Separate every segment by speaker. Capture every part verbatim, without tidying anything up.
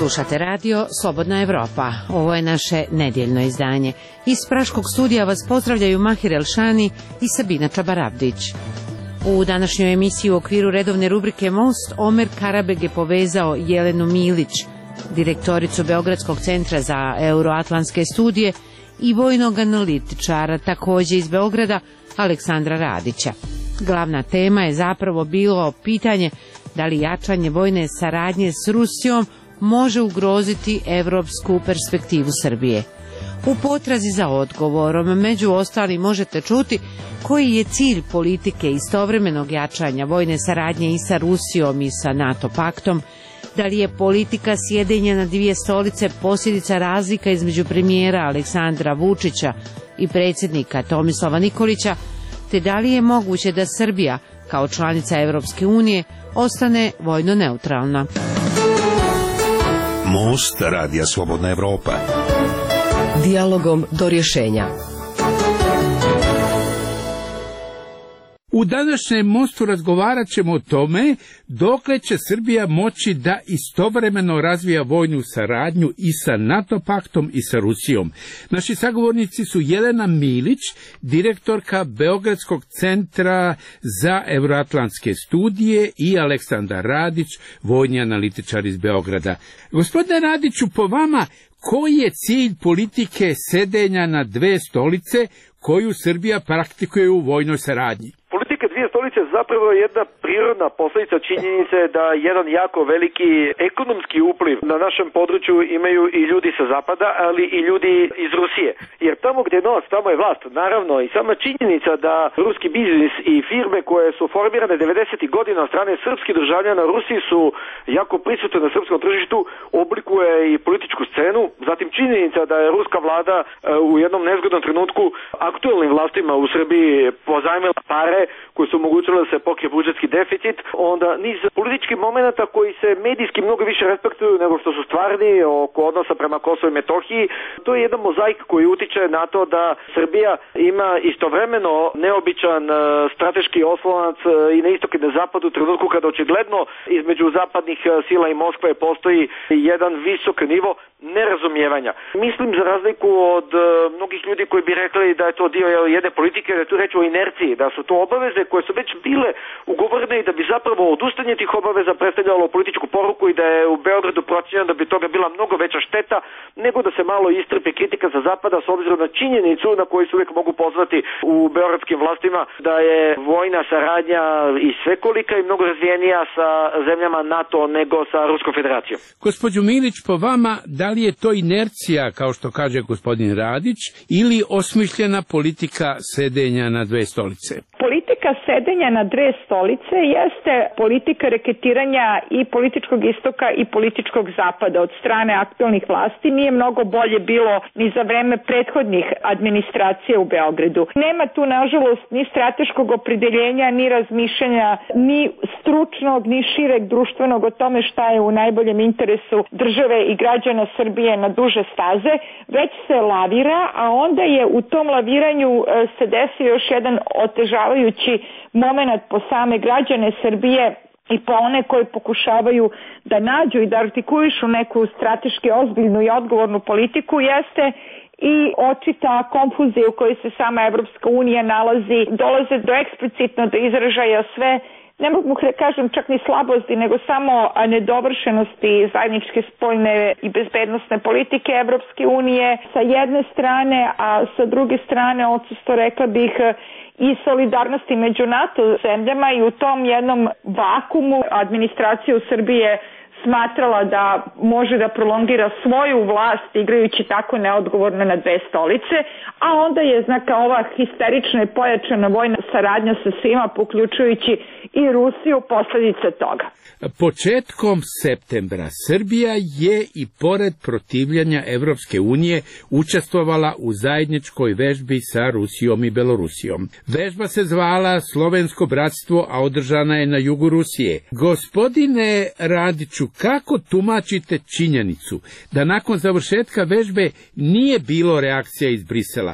Speaker 1: Slušate radio Slobodna Evropa. Ovo je naše nedjeljno izdanje. Iz Praškog studija vas pozdravljaju Mahir Elšani i Sabina Čabarabdić. U današnjoj emisiji u okviru redovne rubrike Most, Omer Karabeg je povezao Jelenu Milić, direktoricu Beogradskog centra za euroatlantske studije, i vojnog analitičara, također iz Beograda, Aleksandra Radića. Glavna tema je zapravo bilo pitanje da li jačanje vojne saradnje s Rusijom može ugroziti evropsku perspektivu Srbije. U potrazi za odgovorom, među ostali, možete čuti koji je cilj politike istovremenog jačanja vojne saradnje i sa Rusijom i sa NATO paktom, da li je politika sjedenja na dvije stolice posljedica razlika između premijera Aleksandra Vučića i predsjednika Tomislava Nikolića, te da li je moguće da Srbija, kao članica Evropske unije, ostane vojno neutralna.
Speaker 2: Most radija Slobodna Evropa.
Speaker 3: Dijalogom do rješenja.
Speaker 4: U današnjem mostu razgovarat ćemo o tome dokle će Srbija moći da istovremeno razvija vojnu saradnju i sa NATO paktom i sa Rusijom. Naši sagovornici su Jelena Milić, direktorka Beogradskog centra za euroatlantske studije, i Aleksandar Radić, vojni analitičar iz Beograda. Gospodine Radiću, po vama, koji je cilj politike sedenja na dve stolice koju Srbija praktikuje u vojnoj saradnji?
Speaker 5: Politika dvije stolice zapravo je jedna prirodna posljedica činjenice da jedan jako veliki ekonomski upliv na našem području imaju i ljudi sa zapada, ali i ljudi iz Rusije. Jer tamo gdje je novac, tamo je vlast. Naravno, i sama činjenica da ruski biznis i firme koje su formirane devedesetih godina od strane srpskih državljana Rusiji su jako prisutne na srpskom tržištu, oblikuje i političku scenu. Zatim činjenica da je ruska vlada u jednom nezgodnom trenutku aktualnim vlastima u Srbiji pozajmila pare koji su omogućili da se pokrije budžetski deficit, onda niz političkih momenata koji se medijski mnogo više respektuju nego što su stvarni oko odnosa prema Kosovu i Metohiji. To je jedan mozaik koji utiče na to da Srbija ima istovremeno neobičan strateški oslonac i na istoku i na zapadu u trenutku kada očigledno između zapadnih sila i Moskve postoji jedan visok nivo nerazumijevanja. Mislim, za razliku od mnogih ljudi koji bi rekli da je to dio jedne politike, da je tu reč o inerciji, da su to obaveze koje su već bile ugovorene i da bi zapravo odustajanje tih obaveza predstavljalo političku poruku i da je u Beogradu procjenjeno da bi toga bila mnogo veća šteta nego da se malo istrpi kritika za zapada s obzirom na činjenicu na koju se uvijek mogu pozvati u beogradskim vlastima da je vojna saradnja i svekolika i mnogo razvijenija sa zemljama NATO nego sa Ruskom federacijom.
Speaker 4: Gospođo Milić, po vama, da li je to inercija, kao što kaže gospodin Radić, ili osmišljena politika sedenja na dve stolice?
Speaker 6: Politika sedenja na dve stolice jeste politika reketiranja i političkog istoka i političkog zapada od strane aktualnih vlasti. Nije mnogo bolje bilo ni za vreme prethodnih administracija u Beogradu. Nema tu, nažalost, ni strateškog opredeljenja, ni razmišljanja, ni stručnog, ni šireg društvenog o tome šta je u najboljem interesu države i građana Srbije na duže staze, već se lavira, a onda je u tom laviranju se desio još jedan otežavajući moment po same građane Srbije i po one koji pokušavaju da nađu i da artikulišu neku strateški ozbiljnu i odgovornu politiku, jeste i očita konfuzija u kojoj se sama Evropska unija nalazi. Dolaze do eksplicitno do izražaja sve, ne mogu da kažem čak ni slabosti, nego samo nedovršenosti zajedničke spoljne i bezbednosne politike Evropske unije sa jedne strane, a sa druge strane odsustvo, rekla bih, i solidarnosti među NATO zemljama, i u tom jednom vakumu administracija u Srbije smatrala da može da prolongira svoju vlast igrajući tako neodgovorno na dve stolice, a onda je znaka ova histerična i pojačana vojna saradnja sa svima, uključujući i Rusiju, posljedica toga.
Speaker 4: Početkom septembra Srbija je i pored protivljenja Evropske unije učestvovala u zajedničkoj vežbi sa Rusijom i Belorusijom. Vežba se zvala Slovensko bratstvo, a održana je na jugu Rusije. Gospodine Radiću, kako tumačite činjenicu da nakon završetka vežbe nije bilo reakcija iz Brisela?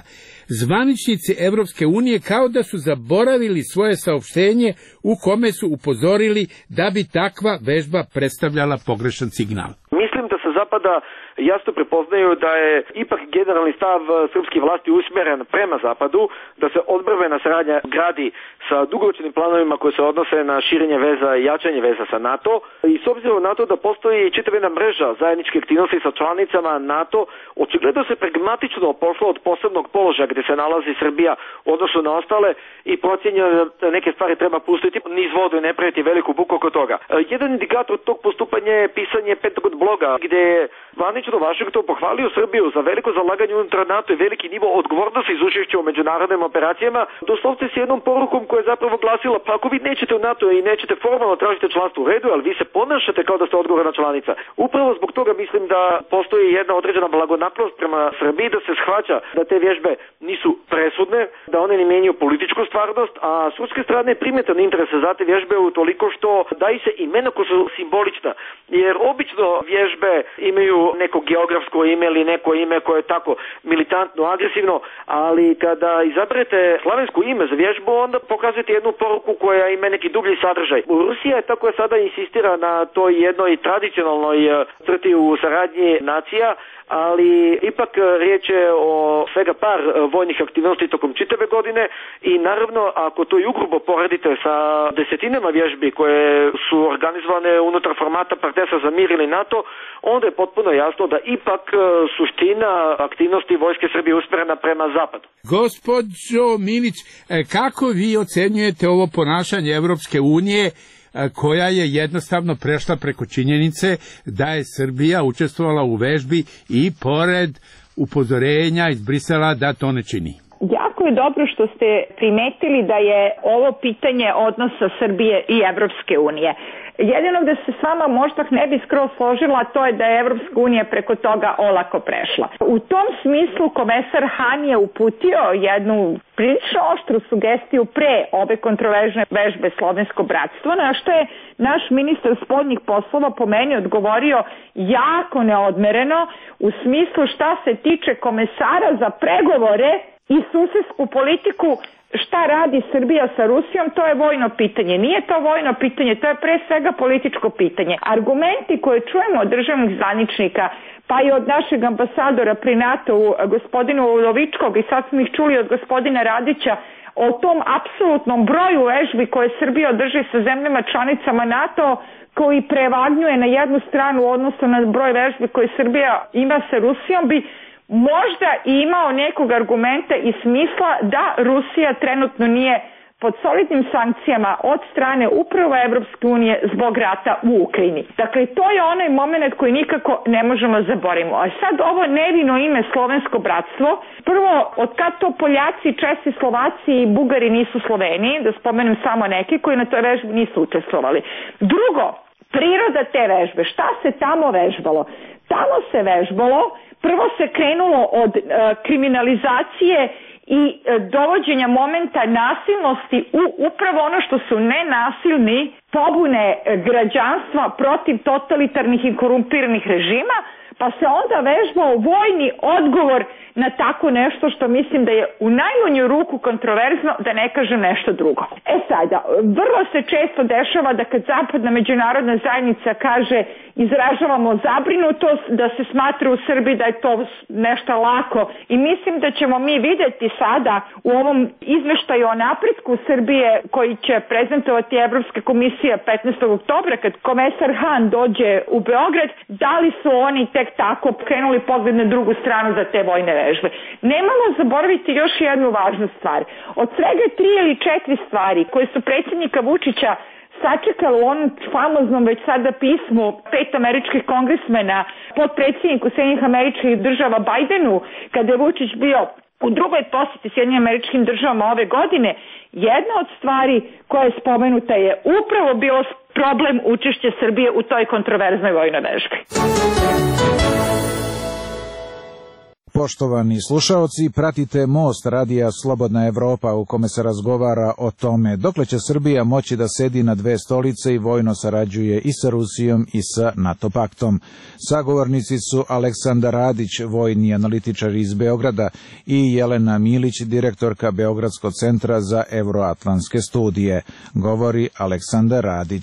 Speaker 4: zvaničnici Evropske unije kao da su zaboravili svoje saopštenje u kome su upozorili da bi takva vežba predstavljala pogrešan signal.
Speaker 5: Mislim da sa zapada jasno prepoznaju da je ipak generalni stav srpskih vlasti usmjeren prema zapadu, da se odbrvena saradnja gradi sa dugoročnim planovima koji se odnose na širenje veza i jačanje veza sa NATO, i s obzirom na to da postoji čitavina mreža zajedničke aktivnosti sa članicama NATO, očigledno se pragmatično pošlo od posebnog položaja gdje se nalazi Srbija u odnosu na ostale i procjenjeno da neke stvari treba pustiti niz vodu i ne praviti veliku buku oko toga. Jedan indikator tog postupanja je pisanje Pentagon bloga, gdje je zvanično Vašington pohvalio Srbiju za veliko zalaganje unutar NATO i veliki nivo odgovornosti iz učešća u međunarodnim operacijama, doslovce s jednom porukom koja je zapravo glasila: pa ako vi nećete u NATO i nećete formalno tražiti članstvo u redu, ali vi se ponašate kao da ste odgovorna članica. Upravo zbog toga mislim da postoji jedna određena blagonaklonost prema Srbiji, da se shvaća da te vježbe nisu presudne, da one ne mijenjaju političku stvarnost, a s ruske strane je primjetan interes za te vježbe utoliko što daju se imena koja su simbolična, jer obično vježbe imaju neko geografsko ime ili neko ime koje je tako militantno, agresivno, ali kada izaberete slavensko ime za vježbu, onda pokazujete jednu poruku koja ima neki dublji sadržaj. Rusija je tako sada insistira na toj jednoj tradicionalnoj crti u saradnji nacija, ali ipak riječ je o svega par vojnih aktivnosti tokom čitave godine i naravno ako to i ugrubo poredite sa desetinama vježbi koje su organizovane unutar formata Partnerstva za mir ili NATO, onda je potpuno jasno da ipak suština aktivnosti vojske Srbije usmjerena prema zapadu.
Speaker 4: Gospođo Milić, kako vi ocenjujete ovo ponašanje Evropske unije koja je jednostavno prešla preko činjenice da je Srbija učestvovala u vežbi i pored upozorenja iz Brisela da to ne čini?
Speaker 6: Jako je dobro što ste primetili da je ovo pitanje odnosa Srbije i Evropske unije. Jedino da se s vama možda ne bi skroz složila, to je da je Evropska unija preko toga olako prešla. U tom smislu komesar Han je uputio jednu prilično oštru sugestiju pre ove kontroverzne vežbe Slovensko bratstvo, na što je naš ministar spoljnih poslova po meni odgovorio jako neodmereno u smislu šta se tiče komesara za pregovore i susedsku politiku. Šta radi Srbija sa Rusijom, to je vojno pitanje. Nije to vojno pitanje, to je pre svega političko pitanje. Argumenti koje čujemo od državnih zvaničnika, pa i od našeg ambasadora pri NATO-u, gospodinu Udovičkog, i sad smo ih čuli od gospodina Radića, o tom apsolutnom broju vežbi koje Srbija održi sa zemljama članicama NATO, koji prevagnjuje na jednu stranu u odnosu na broj vežbi koje Srbija ima sa Rusijom, bi možda imao nekog argumenta i smisla da Rusija trenutno nije pod solidnim sankcijama od strane upravo Evropske unije zbog rata u Ukrajini. Dakle, to je onaj moment koji nikako ne možemo zaboraviti. A sad ovo nevino ime Slovensko bratstvo, prvo, od kad to Poljaci, Česi, Slovaci i Bugari nisu Sloveniji, da spomenem samo neki koji na toj vežbi nisu učestvovali. Drugo, priroda te vežbe, šta se tamo vežbalo? Tamo se vežbalo, prvo se krenulo od e, kriminalizacije i e, dovođenja momenta nasilnosti u upravo ono što su nenasilni pobune građanstva protiv totalitarnih i korumpiranih režima, pa se onda vežbao vojni odgovor na tako nešto što mislim da je u najmanju ruku kontroverzno, da ne kažem nešto drugo. E sada, vrlo se često dešava da kad zapadna međunarodna zajednica kaže izražavamo zabrinutost, da se smatra u Srbiji da je to nešto lako, i mislim da ćemo mi vidjeti sada u ovom izveštaju o napretku Srbije koji će prezentovati Evropska komisija petnaestog oktobra kad komesar Han dođe u Beograd, da li su oni tek tako krenuli pogled na drugu stranu za te vojne vežbe. Nemamo zaboraviti još jednu važnu stvar. Od svega tri ili četiri stvari koje su predsjednika Vučića sačekali u onom famoznom već sada pismu pet američkih kongresmena potpredsjedniku Sjedinjenih Američkih Država Bajdenu, kada je Vučić bio u drugoj posjeti Sjedinjenim Američkim Državama ove godine, jedna od stvari koja je spomenuta je upravo bio problem učešća Srbije u toj kontroverznoj vojnoj vežbi.
Speaker 7: Poštovani slušaoci, pratite Most radija Slobodna Evropa u kome se razgovara o tome dokle će Srbija moći da sedi na dve stolice i vojno sarađuje i sa Rusijom i sa NATO paktom. Sagovornici su Aleksandar Radić, vojni analitičar iz Beograda, i Jelena Milić, direktorka Beogradskog centra za evroatlantske studije. Govori Aleksandar Radić.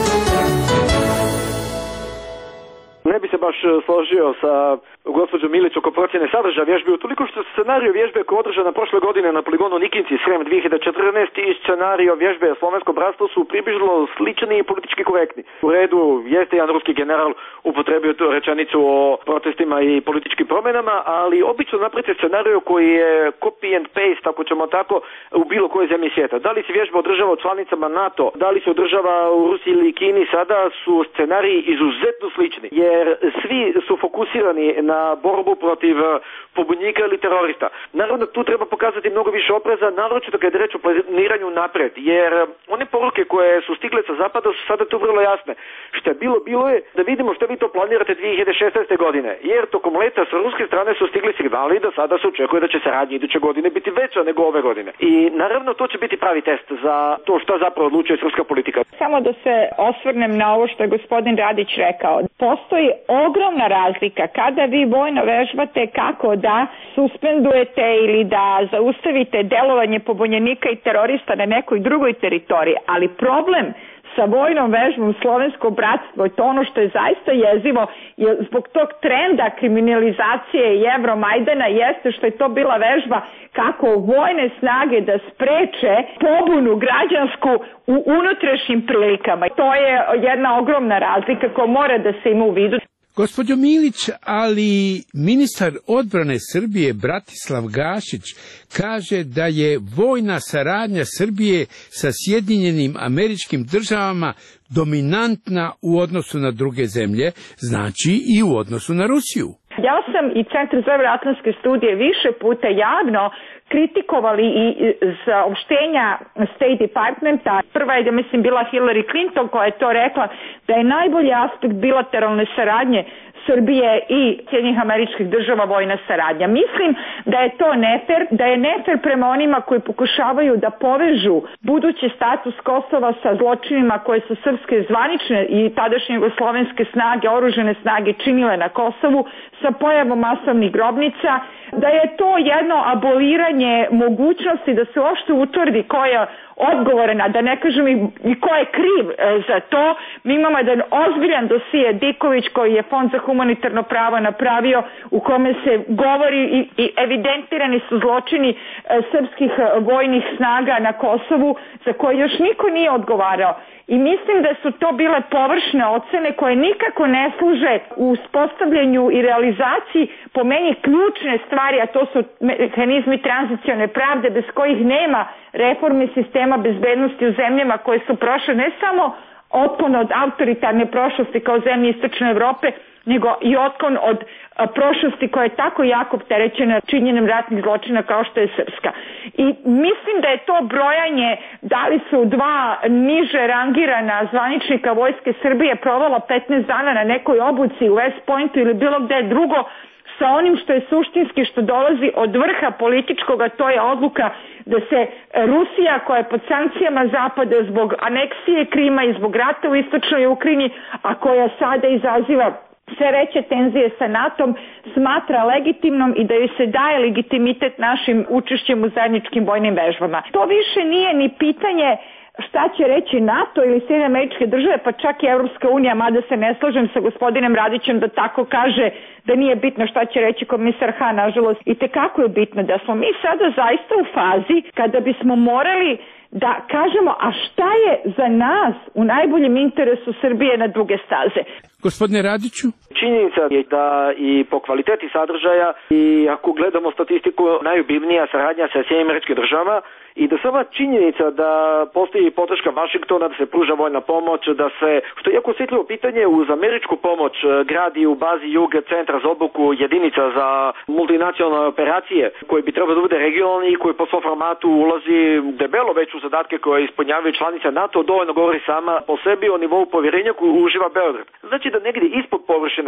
Speaker 5: Ne bi se baš složio sa gospođom Milić oko procjene sadržaja vježbe, utoliko što scenario vježbe koja je održana prošle godine na poligonu Nikinci Srem dvije hiljade četrnaeste i scenario vježbe Slovensko bratstvo su približno slični i politički korektni. U redu jeste jedan ruski general upotrebio tu rečenicu o protestima i političkim promjenama, ali obično napravite scenario koji je copy and paste, ako ćemo tako, u bilo kojoj zemlji svijeta. Da li se vježba održava u članicama NATO, da li se održava u Rusiji ili Kini, sada su scenariji izuzetno slični, jer svi su fokusirani na borbu protiv pobunjenika ili terorista. Naravno, tu treba pokazati mnogo više opreza, naročito kad je reč o planiranju napred, jer one poruke koje su stigle sa zapada su sada tu vrlo jasne. Što je bilo, bilo je da vidimo što vi to planirate dvije hiljade šesnaeste. godine, jer tokom leta sa ruske strane su stigli signali da sada se očekuje da će saradnja iduće godine biti veća nego ove godine. I naravno, to će biti pravi test za to šta zapravo odlučuje srpska politika.
Speaker 6: Samo da se osvrnem na ovo što je gospodin Radić rekao. Postoji ogromna razlika kada vi vojno vežbate kako da suspendujete ili da zaustavite delovanje pobunjenika i terorista na nekoj drugoj teritoriji, ali problem sa vojnom vežbom Slovensko bratstvo, to ono što je zaista jezivo, je zbog tog trenda kriminalizacije i Evromajdana jeste što je to bila vežba kako vojne snage da spreče pobunu građansku u unutrašnjim prilikama. To je jedna ogromna razlika koja mora da se ima u vidu.
Speaker 4: Gospođo Milić, ali ministar odbrane Srbije Bratislav Gašić kaže da je vojna saradnja Srbije sa Sjedinjenim Američkim Državama dominantna u odnosu na druge zemlje, znači i u odnosu na Rusiju.
Speaker 6: Ja sam i Centar za evroatlantske studije više puta javno kritikovali i saopštenja State Departmenta. Prva je, da mislim, bila Hillary Clinton koja je to rekla, da je najbolji aspekt bilateralne saradnje Srbije i Sjedinjenih Američkih Država vojna saradnja. Mislim da je to nefer, da je nefer prema onima koji pokušavaju da povežu budući status Kosova sa zločinima koje su srpske zvanične i tadašnje jugoslovenske snage, oružane snage činile na Kosovu sa pojavom masovnih grobnica, da je to jedno aboliranje mogućnosti da se uopšte utvrdi ko je odgovoran, da ne kažem i ko je kriv za to. Mi imamo jedan ozbiljan dosije Diković koji je Fond za humanitarno pravo napravio, u kome se govori i, i evidentirani su zločini e, srpskih vojnih snaga na Kosovu za koje još niko nije odgovarao. I mislim da su to bile površne ocene koje nikako ne služe u uspostavljanju i realizaciji po meni ključne stvari, a to su mehanizmi tranzicione pravde bez kojih nema reforme sistema bezbednosti u zemljama koje su prošle ne samo otklon od autoritarne prošlosti kao zemlje Istočne Evrope, nego i otklon od a, prošlosti koja je tako jako opterećena činjenjem ratnih zločina kao što je srpska. I mislim da je to brojanje da li su dva niže rangirana zvaničnika Vojske Srbije provela petnaest dana na nekoj obuci u West Pointu ili bilo gde drugo, sa onim što je suštinski, što dolazi od vrha političkog, a to je odluka da se Rusija, koja je pod sankcijama Zapada zbog aneksije Krima i zbog rata u istočnoj Ukrajini, a koja sada izaziva sve veće tenzije sa NATO-om, smatra legitimnom i da joj se daje legitimitet našim učešćem u zajedničkim vojnim vežbama. To više nije ni pitanje šta će reći NATO ili Sjedinjene Američke Države, pa čak i Evropska unija, mada se ne slažem sa gospodinem Radićem da tako kaže da nije bitno šta će reći komisar Han, nažalost, i tekako je bitno da smo mi sada zaista u fazi kada bismo morali da kažemo, a šta je za nas u najboljem interesu Srbije na duge staze.
Speaker 4: Gospodine Radiću?
Speaker 5: Činjenica je da i po kvaliteti sadržaja i ako gledamo statistiku najobilnija saradnja sa Sjedinjenim Američkim Državama i da sama činjenica da postoji podrška Vašingtona, da se pruža vojna pomoć, da se, što je jako osjetljivo pitanje, uz američku pomoć gradi u bazi Jug centra za obuku jedinica za multinacionalne operacije koji bi trebalo da bude regionalni i koji po svom formatu ulazi debelo već u zadatke koje ispunjavaju članice NATO, dovoljno govori sama po sebi o nivou povjerenja koju uživa Beograd. Znači da negdje ispod površine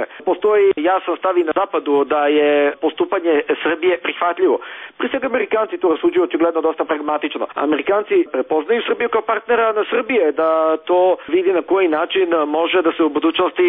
Speaker 5: Postoji jasan stav i na zapadu da je postupanje Srbije prihvatljivo. Pri svega Amerikanci to rasuđuju očigledno dosta pragmatično. Amerikanci prepoznaju Srbiju kao partnera na Srbije, da to vidi na koji način može da se u budućnosti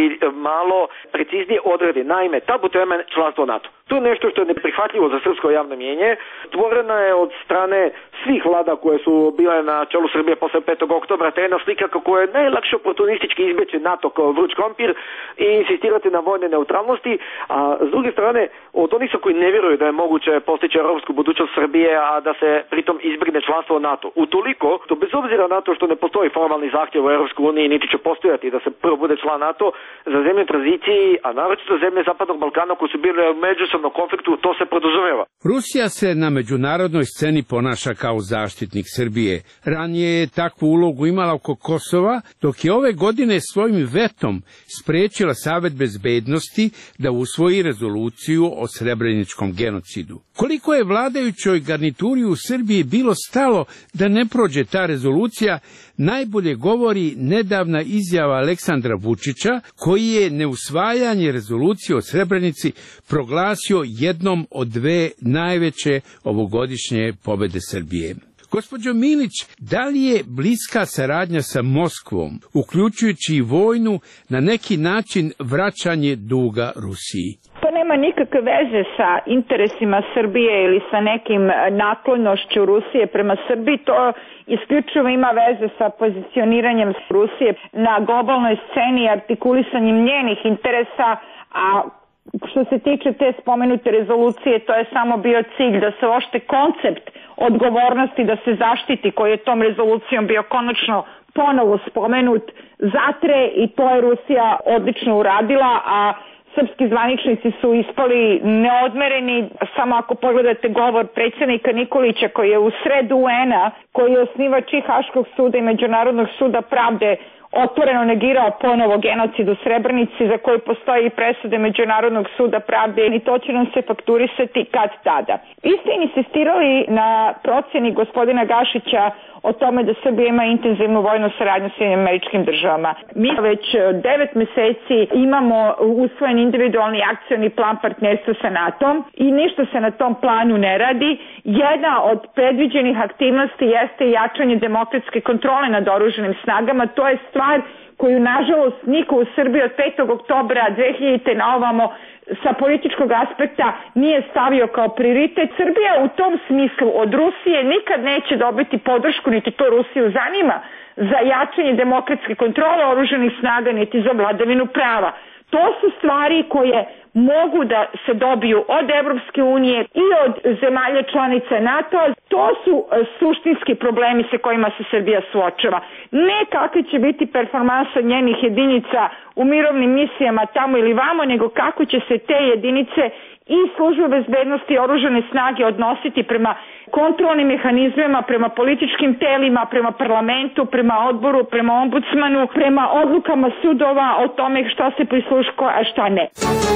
Speaker 5: malo preciznije odredi. Naime, tabu tema je članstvo NATO. To je nešto što je neprihvatljivo za srpsko javno mjenje. Stvorena je od strane svih vlada koje su bile na čelu Srbije posle petog oktobra, ta jedna slika kako je najlakše oportunistički izbeći NATO kao vruć krompir i insistirati na vojne neutralnosti, a s druge strane od onih su koji ne vjeruju da je moguće postići europsku budućnost Srbije, a da se pritom izbjegne članstvo u NATO. Utoliko, to bez obzira na to što ne postoji formalni zahtjev u Europskoj uniji, niti će postojati da se prvo bude član NATO, za zemlje tranziciji, a naročito zemlje Zapadnog Balkana koji su bile u međusobnom konfliktu, to se podrazumijeva.
Speaker 4: Rusija se na međunarodnoj sceni ponaša kao zaštitnik Srbije. Ranije je takvu ulogu imala oko Kosova, dok je ove godine svojim vetom spriječila Savet bezbednosti da usvoji rezoluciju o srebreničkom genocidu. Koliko je vladajućoj garnituri u Srbiji bilo stalo da ne prođe ta rezolucija, najbolje govori nedavna izjava Aleksandra Vučića, koji je neusvajanje rezolucije o Srebrenici proglasio jednom od dve najveće ovogodišnje pobede Srbije. Gospođo Milić, da li je bliska saradnja sa Moskvom, uključujući i vojnu, na neki način vraćanje duga Rusiji?
Speaker 6: To nema nikakve veze sa interesima Srbije ili sa nekim naklonošću Rusije prema Srbiji, to isključivo ima veze sa pozicioniranjem Rusije na globalnoj sceni i artikulisanjem njenih interesa, a što se tiče te spomenute rezolucije, to je samo bio cilj da se ošte koncept odgovornosti, da se zaštiti, koji je tom rezolucijom bio konačno ponovo spomenut, zatre, i to je Rusija odlično uradila, a srpski zvaničnici su ispali neodmereni. Samo ako pogledate govor predsjednika Nikolića, koji je u sredu U N-a, koji je osnivač i Haškog suda i Međunarodnog suda pravde, otvoreno negirao ponovo genocid u Srebrenici, za koji postoji i presude Međunarodnog suda pravde, i to će nam se fakturisati kad tada. Vi ste insistirali na procjeni gospodina Gašića o tome da Srbija ima intenzivnu vojnu saradnju s Sjedinjenim Američkim Državama. Mi već devet meseci imamo usvojen individualni akcioni plan partnerstva sa NATO-om i ništa se na tom planu ne radi. Jedna od predviđenih aktivnosti jeste jačanje demokratske kontrole nad oružanim snagama. To je stvar koju, nažalost, niko u Srbiji od petog oktobra dve hiljadite na ovamo sa političkog aspekta nije stavio kao prioritet. Srbija u tom smislu od Rusije nikad neće dobiti podršku, niti to Rusiju zanima, za jačanje demokratske kontrole oružanih snaga, niti za vladavinu prava. To su stvari koje mogu da se dobiju od Evropske unije i od zemalja članica NATO-a. To su suštinski problemi sa kojima se Srbija suočava. Ne kakve će biti performansa njenih jedinica u mirovnim misijama tamo ili vamo, nego kako će se te jedinice i službe bezbednosti i oružane snage odnositi prema kontrolnim mehanizmima, prema političkim telima, prema parlamentu, prema odboru, prema ombudsmanu, prema odlukama sudova o tome šta se prisluškuje, a šta ne.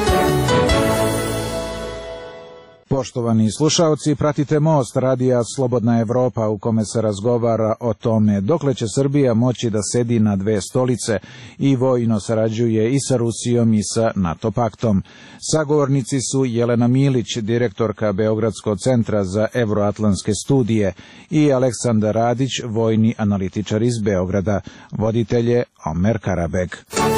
Speaker 7: Poštovani slušaoci, pratite Most radija Slobodna Evropa, u kome se razgovara o tome dokle će Srbija moći da sedi na dve stolice i vojno sarađuje i sa Rusijom i sa NATO paktom. Sagovornici su Jelena Milić, direktorka Beogradskog centra za evroatlantske studije, i Aleksandar Radić, vojni analitičar iz Beograda. Voditelj je Omer Karabeg.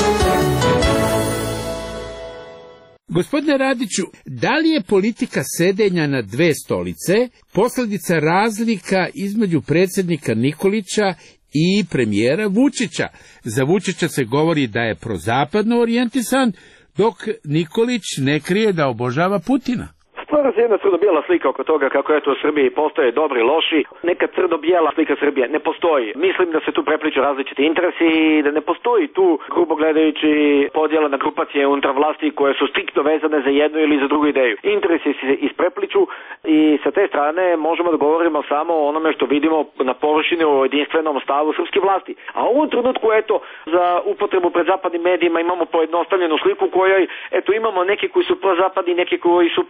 Speaker 4: Gospodine Radiću, da li je politika sedenja na dve stolice posljedica razlika između predsjednika Nikolića i premijera Vučića? Za Vučića se govori da je prozapadno orijentisan, dok Nikolić ne krije da obožava Putina.
Speaker 5: Stvara se jedna crno-bijela slika oko toga kako eto u Srbiji postoje dobri i loši. Neka crno-bijela slika Srbije ne postoji. Mislim da se tu prepliču različiti interesi i da ne postoji tu, grubo gledajući, podjela na grupacije unutar vlasti koje su striktno vezane za jednu ili za drugu ideju. Interesi se isprepliču i sa te strane možemo da govorimo samo o onome što vidimo na površini u jedinstvenom stavu srpske vlasti. A u ovom trenutku, eto, za upotrebu pred zapadnim medijima imamo pojednostavljenu sliku u kojoj, eto, imamo neki koji su prozapadni, neki koji su proistočni,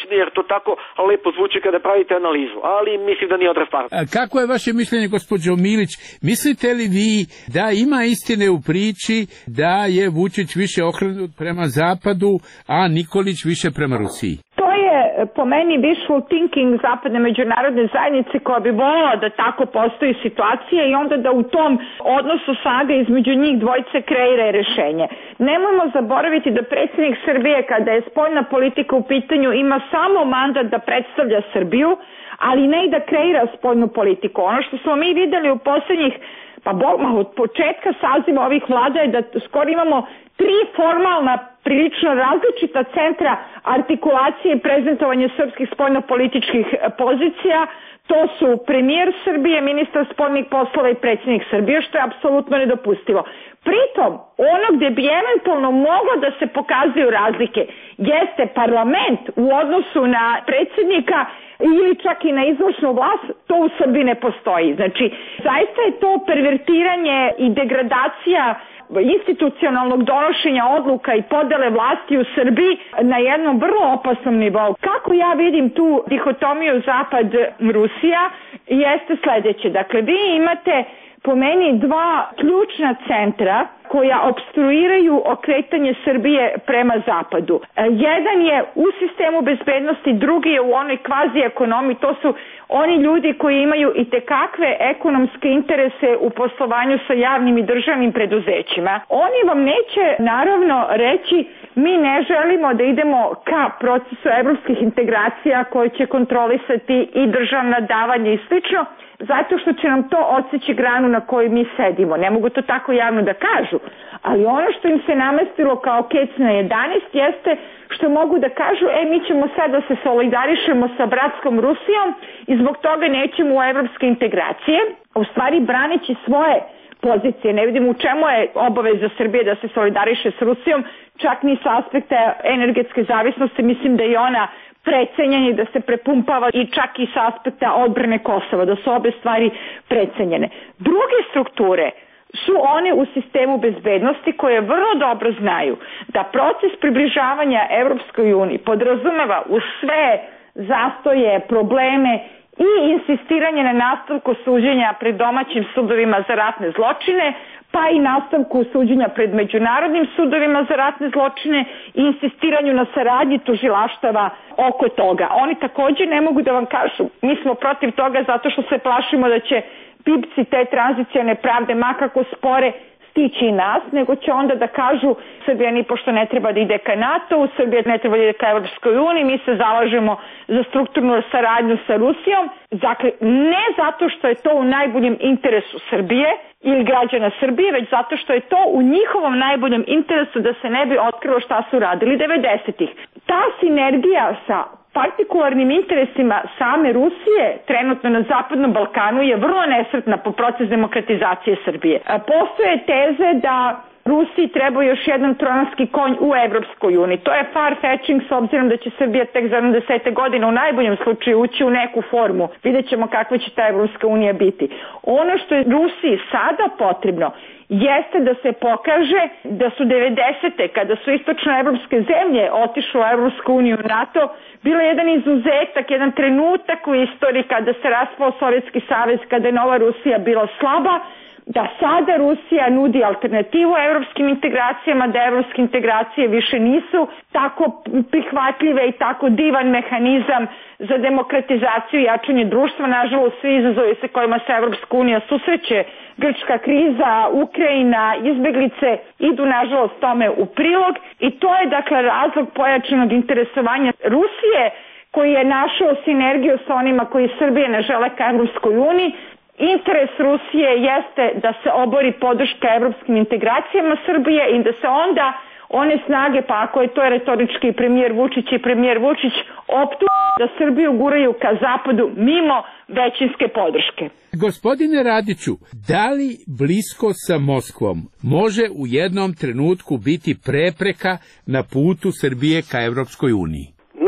Speaker 5: moćni, jer to tako lepo zvuči kada pravite analizu, ali mislim da nije odraz stvarno.
Speaker 4: Kako je vaše mišljenje, gospođo Milić? Mislite li vi da ima istine u priči da je Vučić više okrenut prema zapadu, a Nikolić više prema Rusiji?
Speaker 6: To je po meni wishful thinking zapadne međunarodne zajednice koja bi voljela da tako postoji situacija i onda da u tom odnosu snaga između njih dvojice kreira rešenje. Nemojmo zaboraviti da predsjednik Srbije, kada je spoljna politika u pitanju, ima samo mandat da predstavlja Srbiju, ali ne i da kreira spoljnu politiku. Ono što smo mi videli u poslednjih, pa bolma, od početka saziva ovih vlada je da skoro imamo tri formalna, prilično različita centra artikulacije i prezentovanja srpskih spoljnopolitičkih pozicija. To su premijer Srbije, ministar spoljnih poslova i predsjednik Srbije, što je apsolutno nedopustivo. Pritom, ono gdje bi eventualno moglo da se pokazuju razlike jeste parlament u odnosu na predsjednika ili čak i na izvršnu vlast, to u Srbiji ne postoji. Znači, zaista je to pervertiranje i degradacija institucionalnog donošenja odluka i podele vlasti u Srbiji na jednom vrlo opasnom nivou. Kako ja vidim tu dihotomiju Zapad-Rusija jeste sledeće. Dakle, vi imate po meni dva ključna centra koja opstruiraju okretanje Srbije prema zapadu. Jedan je u sistemu bezbednosti, drugi je u onoj kvazi ekonomiji. To su oni ljudi koji imaju i tekakve ekonomske interese u poslovanju sa javnim i državnim preduzećima. Oni vam neće naravno reći mi ne želimo da idemo ka procesu evropskih integracija koje će kontrolisati i državna davanja i slično, zato što će nam to odseći granu na kojoj mi sedimo. Ne mogu to tako javno da kažu, ali ono što im se namestilo kao kec na jedanaest jeste što mogu da kažu, e, mi ćemo sad da se solidarišemo sa bratskom Rusijom i zbog toga nećemo u evropske integracije, u stvari braneći svoje pozicije. Ne vidim u čemu je obaveza Srbije da se solidariše s Rusijom, čak ni sa aspekta energetske zavisnosti, mislim da je ona precenjena i da se prepumpava i čak i sa aspekta odbrane Kosova, da su obe stvari precenjene. Druge strukture su one u sistemu bezbednosti koje vrlo dobro znaju da proces približavanja Evropskoj uniji podrazumeva u sve zastoje, probleme i insistiranje na nastavku suđenja pred domaćim sudovima za ratne zločine, pa i nastavku suđenja pred međunarodnim sudovima za ratne zločine i insistiranju na saradnji tužilaštava oko toga. Oni također ne mogu da vam kažu, mi smo protiv toga zato što se plašimo da će pipci te tranzicione pravde, makako spore, stići i nas, nego će onda da kažu Srbija ni pošto ne treba da ide ka NATO, Srbija ne treba da ide ka Evropskoj uniji, mi se zalažemo za strukturnu saradnju sa Rusijom. Dakle, ne zato što je to u najboljem interesu Srbije ili građana Srbije, već zato što je to u njihovom najboljem interesu da se ne bi otkrilo šta su radili devedesetih. Ta sinergija sa partikularnim interesima same Rusije trenutno na Zapadnom Balkanu je vrlo nesretna po proces demokratizacije Srbije. Postoje teze da Rusiji treba još jedan trojanski konj u Evropskoj uniji. To je far-fetching s obzirom da će Srbija tek za sedamdesete godine u najboljem slučaju ući u neku formu. Vidjet ćemo kakva će ta Evropska unija biti. Ono što je Rusiji sada potrebno jeste da se pokaže da su devedesete kada su istočnoevropske zemlje otišle u Evropsku uniju i NATO, bilo jedan izuzetak, jedan trenutak u istoriji kada se raspao Sovjetski savez, kada je nova Rusija bila slaba, da sada Rusija nudi alternativu evropskim integracijama, da evropske integracije više nisu tako prihvatljive i tako divan mehanizam za demokratizaciju i jačanje društva. Nažalost, svi izazovi sa kojima se Evropska unija susreće, grčka kriza, Ukrajina, izbeglice, idu nažalost tome u prilog i to je dakle razlog pojačanog interesovanja Rusije koji je našao sinergiju sa onima koji Srbije ne žele ka Evropskoj uniji. Interes Rusije jeste da se obori podrška evropskim integracijama Srbije i da se onda one snage, pa ako je to retorički premijer Vučić i premijer Vučić, optuže da Srbiju guraju ka zapadu mimo većinske podrške.
Speaker 4: Gospodine Radiću, da li blisko sa Moskvom može u jednom trenutku biti prepreka na putu Srbije ka Evropskoj uniji?
Speaker 5: Naravno da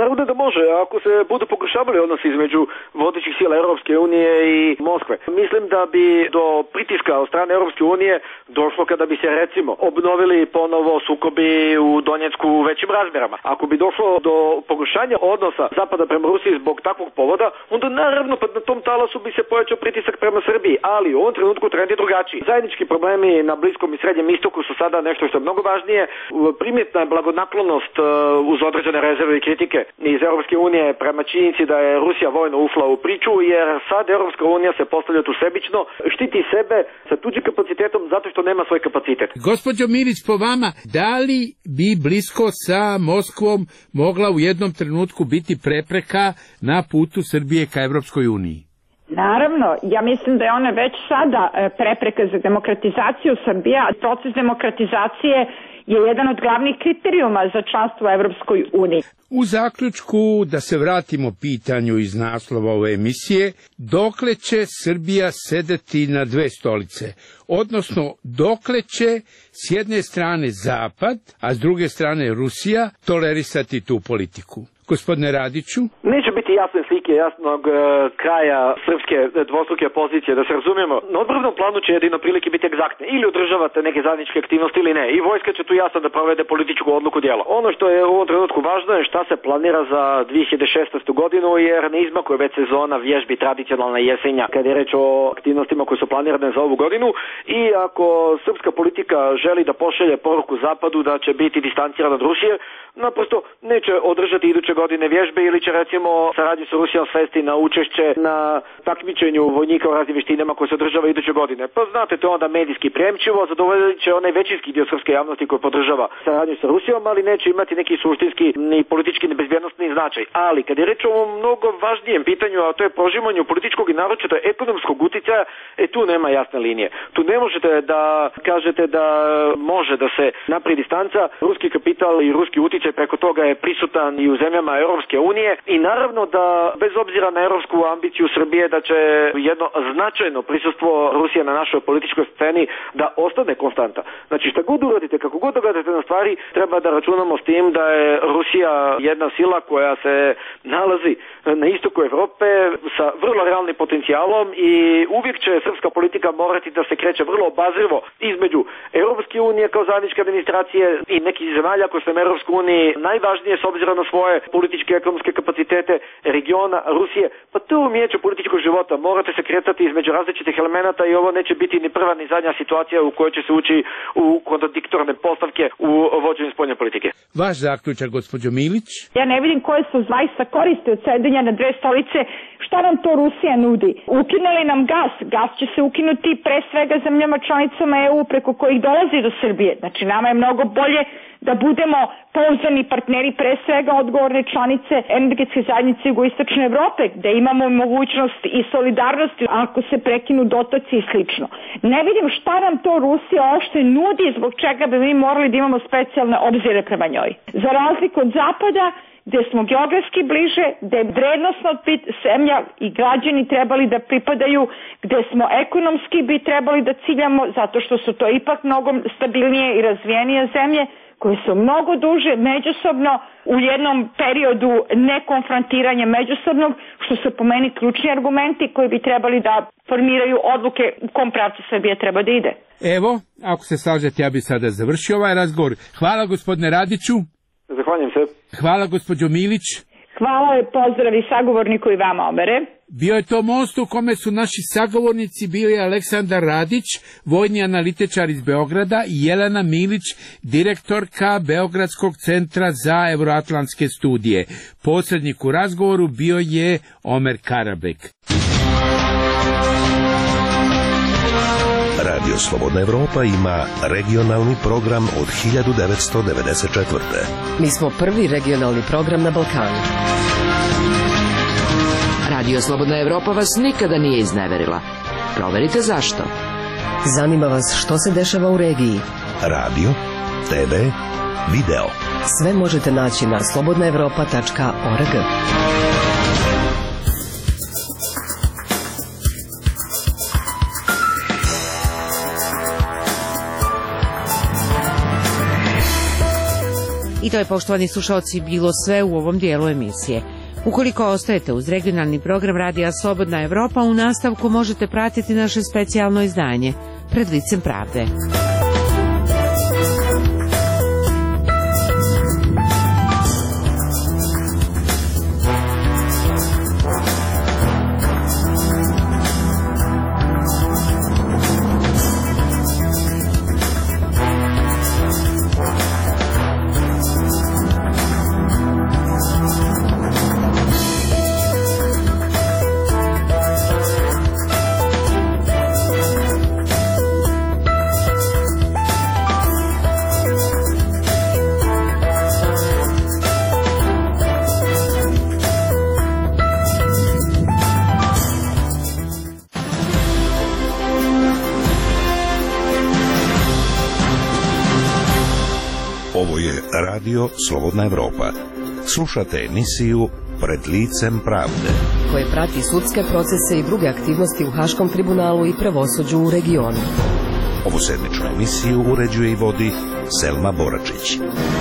Speaker 5: može, ako se budu pogoršavali odnosi između vodećih sila Europske unije i Moskve. Mislim da bi do pritiska od strane Europske unije došlo kada bi se recimo obnovili ponovo sukobi u Donjecku u većim razmjerama. Ako bi došlo do pogoršanja odnosa Zapada prema Rusiji zbog takvog povoda, onda naravno na tom talasu bi se pojačao pritisak prema Srbiji, ali u ovom trenutku trend je drugačiji. Zajednički problemi na Bliskom i Srednjem istoku su sada nešto što je mnogo važnije. Primjetna je blagonaklonost uz određene rezerve i kritike iz Europske unije prema činjenici da je Rusija vojno ufla u priču, jer sad Europska unija se postavlja tu sebično, štiti sebe sa tuđim kapacitetom zato što nema svoj kapacitet.
Speaker 4: Gospođo Milić, po vama, da li bi blisko sa Moskvom mogla u jednom trenutku biti prepreka na putu Srbije ka Europskoj uniji?
Speaker 6: Naravno, ja mislim da je ona već sada prepreka za demokratizaciju Srbije, a proces demokratizacije je jedan od glavnih kriterijuma za članstvo u Evropskoj uniji.
Speaker 4: U zaključku, da se vratimo pitanju iz naslova ove emisije, dokle će Srbija sedeti na dve stolice, odnosno dokle će s jedne strane Zapad, a s druge strane Rusija tolerisati tu politiku. Gospodine Radiću?
Speaker 5: Neće biti jasne slike jasnog e, kraja srpske dvostruke pozicije, da se razumijemo. Na odbravnom planu će jedino prilike biti egzaktne. Ili održavate neke zajedničke aktivnosti ili ne. I vojska će tu jasno da provede političku odluku djela. Ono što je u ovom trenutku važno je šta se planira za dvije hiljade šesnaestu godinu, jer ne izmakuje već sezona vježbi tradicionalna jesenja kad je reč o aktivnostima koje su planirane za ovu godinu. I ako srpska politika želi da pošalje poruku Zapadu da će biti distancirana od Rusije, naprosto neće održati iduće godine vježbe ili će recimo saradnju sa Rusijom svesti na učešće na takmičenju vojnika u raznim vještinama koje se održava iduće godine. Pa znate, to onda medijski premčivo, zadovoljit će onaj većinski dio srpske javnosti koji podržava saradnju sa Rusijom, ali neće imati neki suštinski ni politički ni bezbjednosni značaj. Ali kad je reč o ovom mnogo važnijem pitanju, a to je prožimanju političkog i naročito ekonomskog uticaja, e tu nema jasne linije. Tu ne možete da kažete da može da se napravi distanca, ruski kapital i ruski uticaj preko toga je prisutan i u zemljama Europske unije i naravno da bez obzira na europsku ambiciju Srbije da će jedno značajno prisustvo Rusije na našoj političkoj sceni da ostane konstanta. Znači šta god uradite, kako god dogadate na stvari, treba da računamo s tim da je Rusija jedna sila koja se nalazi na istoku Evrope sa vrlo realnim potencijalom i uvijek će srpska politika morati da se kreće vrlo obazrivo između Europske unije kao zajedničke administracije i nekih zemalja koje su u Europskoj uniji najvažnije s obzirom na svoje političke i ekonomske kapacitete regiona Rusije. Pa to umijeće političkog života. Morate se kretati između različitih elemenata i ovo neće biti ni prva ni zadnja situacija u kojoj će se ući u kontradiktorne postavke u vođenju spoljne politike.
Speaker 4: Vaš zaključak, gospođo Milić?
Speaker 6: Ja ne vidim koje su zaista koriste od sedenja na dve stolice. Šta nam to Rusija nudi? Ukinuli nam gas. Gas će se ukinuti pre svega zemljama članicama E U preko kojih dolazi do Srbije. Znači nama je mnogo bolje da budemo pouzdani partneri, pre svega odgovorne članice energetske zajednice jugoistočne Evrope, gde imamo mogućnost i solidarnost ako se prekinu dotoci i slično. Ne vidim šta nam to Rusija ošte nudi, zbog čega bi mi morali da imamo specijalne obzire prema njoj. Za razliku od Zapada, gde smo geografski bliže, gde je vrednosno zemlja i građani trebali da pripadaju, gde smo ekonomski bi trebali da ciljamo, zato što su to ipak mnogo stabilnije i razvijenije zemlje, koje su mnogo duže međusobno u jednom periodu nekonfrontiranja međusobnog, što su po meni ključni argumenti koji bi trebali da formiraju odluke u kom pravcu Srbija treba da ide.
Speaker 4: Evo, ako se slažete, ja bi sada završio ovaj razgovor. Hvala gospodine Radiću.
Speaker 5: Zahvaljujem se.
Speaker 4: Hvala gospođo Milić.
Speaker 6: Hvala, pozdrav i sagovorniku i vama obere.
Speaker 4: Bio je to most u kome su naši sagovornici bili Aleksandar Radić, vojni analitičar iz Beograda, i Jelena Milić, direktorka Beogradskog centra za euroatlantske studije. Posrednik u razgovoru bio je Omer Karabek.
Speaker 2: Radio Slobodna Evropa ima regionalni program od hiljadu devetsto devedeset četvrte.
Speaker 3: Mi smo prvi regionalni program na Balkanu.
Speaker 8: Radio Slobodna Evropa vas nikada nije izneverila. Proverite zašto.
Speaker 3: Zanima vas što se dešava u regiji.
Speaker 2: Radio, te ve, video.
Speaker 3: Sve možete naći na slobodna evropa tačka org.
Speaker 1: I to je, poštovani slušalci, bilo sve u ovom dijelu emisije. Ukoliko ostajete uz regionalni program Radija Slobodna Evropa, u nastavku možete pratiti naše specijalno izdanje Pred licem pravde.
Speaker 2: Ovo je Radio Slobodna Evropa. Slušate emisiju Pred licem pravde,
Speaker 3: koje prati sudske procese i druge aktivnosti u Haškom tribunalu i pravosuđu u regionu.
Speaker 2: Ovu sedmičnu emisiju uređuje i vodi Selma Boračić.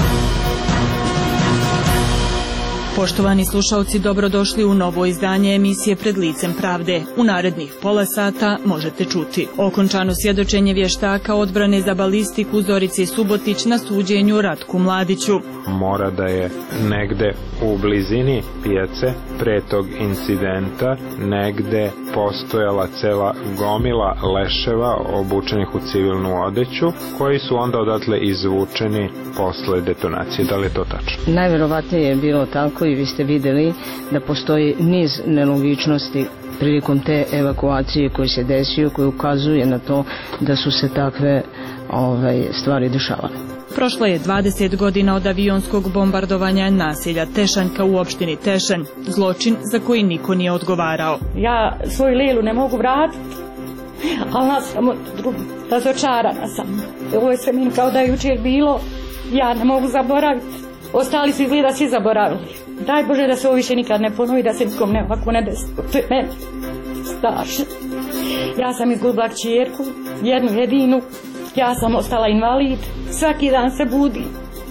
Speaker 9: Poštovani slušalci, dobrodošli u novo izdanje emisije Pred licem pravde. U narednih pola sata možete čuti okončano svjedočenje vještaka odbrane za balistiku Zorice Subotić na suđenju Ratku Mladiću.
Speaker 10: Mora da je negde u blizini pijace pre tog incidenta negde postojala cela gomila leševa obučenih u civilnu odeću, koji su onda odatle izvučeni posle detonacije. Da li je to tačno?
Speaker 11: Najverovatnije je bilo tako i vi ste vidjeli da postoji niz nelogičnosti prilikom te evakuacije koji se desio, koji ukazuje na to da su se takve ovaj, stvari dešavale.
Speaker 9: Prošlo je dvadeset godina od avionskog bombardovanja naselja Tešanka u opštini Tešan, zločin za koji niko nije odgovarao.
Speaker 12: Ja svoju Lilu ne mogu vratiti, ali nas samo drugi, razočarana sam. Ovo je sve mi kao da je jučer bilo, ja ne mogu zaboraviti. Ostali su izgleda svi zaboravili. Daj Bože da se ovo više nikad ne ponovi, da se nikom ne ovako ne desi. To je meni strašno. Ja sam izgubila kćerku, jednu jedinu. Ja sam ostala invalid, svaki dan se budim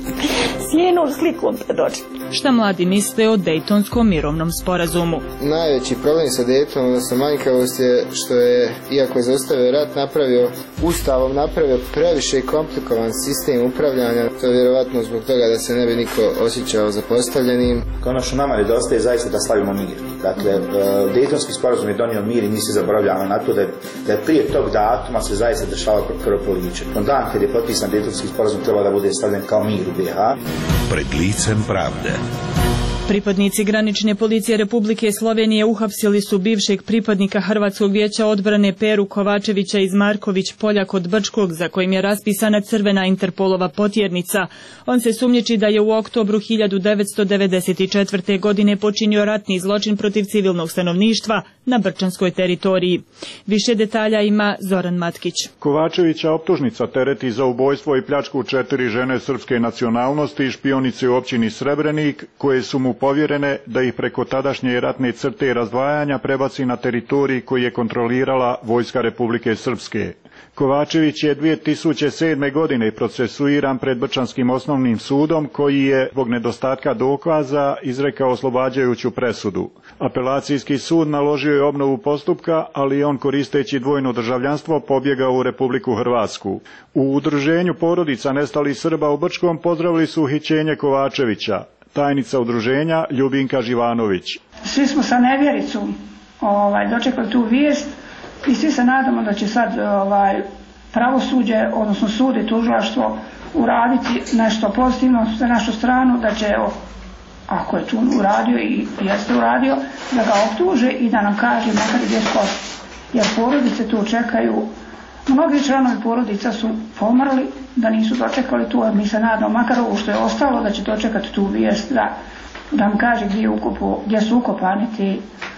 Speaker 12: s njenom slikom pred očima.
Speaker 9: Šta mladi misle o Dejtonskom mirovnom sporazumu?
Speaker 13: Najveći problem sa Dejtonom, odnosno manjkavost je što je, iako je zaustavio rat, napravio ustavom, napravio previše komplikovan sistem upravljanja. To je vjerovatno zbog toga da se ne bi niko osjećao zapostavljenim.
Speaker 14: Konačno nama nedostaje zaista da slavimo mir. Dakle, Dejtonski sporazum je donio mir i mi se zaboravljamo na to da je, da je prije tog datuma se zaista dešavalo krvoproliće. On dan kad je potpisan Dejtonski sporazum trebao da bude stavljen kao mir u B iH.
Speaker 2: Pred licem pravde.
Speaker 9: Pripadnici granične policije Republike Slovenije uhapsili su bivšeg pripadnika Hrvatskog vijeća odbrane Peru Kovačevića iz Marković polja kod Brčkog, za kojim je raspisana crvena Interpolova potjernica. On se sumnjiči da je u oktobru hiljadu devetsto devedeset četvrte. godine počinio ratni zločin protiv civilnog stanovništva na brčanskoj teritoriji. Više detalja ima Zoran Matkić.
Speaker 15: Kovačevića optužnica tereti za ubojstvo i pljačku četiri žene srpske nacionalnosti i špionice u općini Srebrenik, koje su mu povjerene da ih preko tadašnje ratne crte razdvajanja prebaci na teritorij koji je kontrolirala Vojska Republike Srpske. Kovačević je dvije tisuće sedme. godine procesuiran pred Brčanskim osnovnim sudom, koji je zbog nedostatka dokaza izrekao oslobađajuću presudu. Apelacijski sud naložio je obnovu postupka, ali on, koristeći dvojno državljanstvo, pobjegao u Republiku Hrvatsku. U udruženju porodica nestalih Srba u Brčkom pozdravili su uhićenje Kovačevića. Tajnica udruženja Ljubinka Živanović.
Speaker 16: Svi smo sa nevjericom ovaj, dočekali tu vijest i svi se nadamo da će sad ovaj, pravosuđe, odnosno sud i tužilaštvo uraditi nešto pozitivno za našu stranu, da će, ako je tu uradio i jeste uradio, da ga optuže i da nam kaže makar gdje skoro. Jer porodice tu čekaju, mnogi članovi porodica su pomrli, da nisu dočekali tu, a mi se nadamo makar ovo što je ostalo da će dočekati tu vijest da, da nam kaže gdje, ukupu, gdje su ukopani ti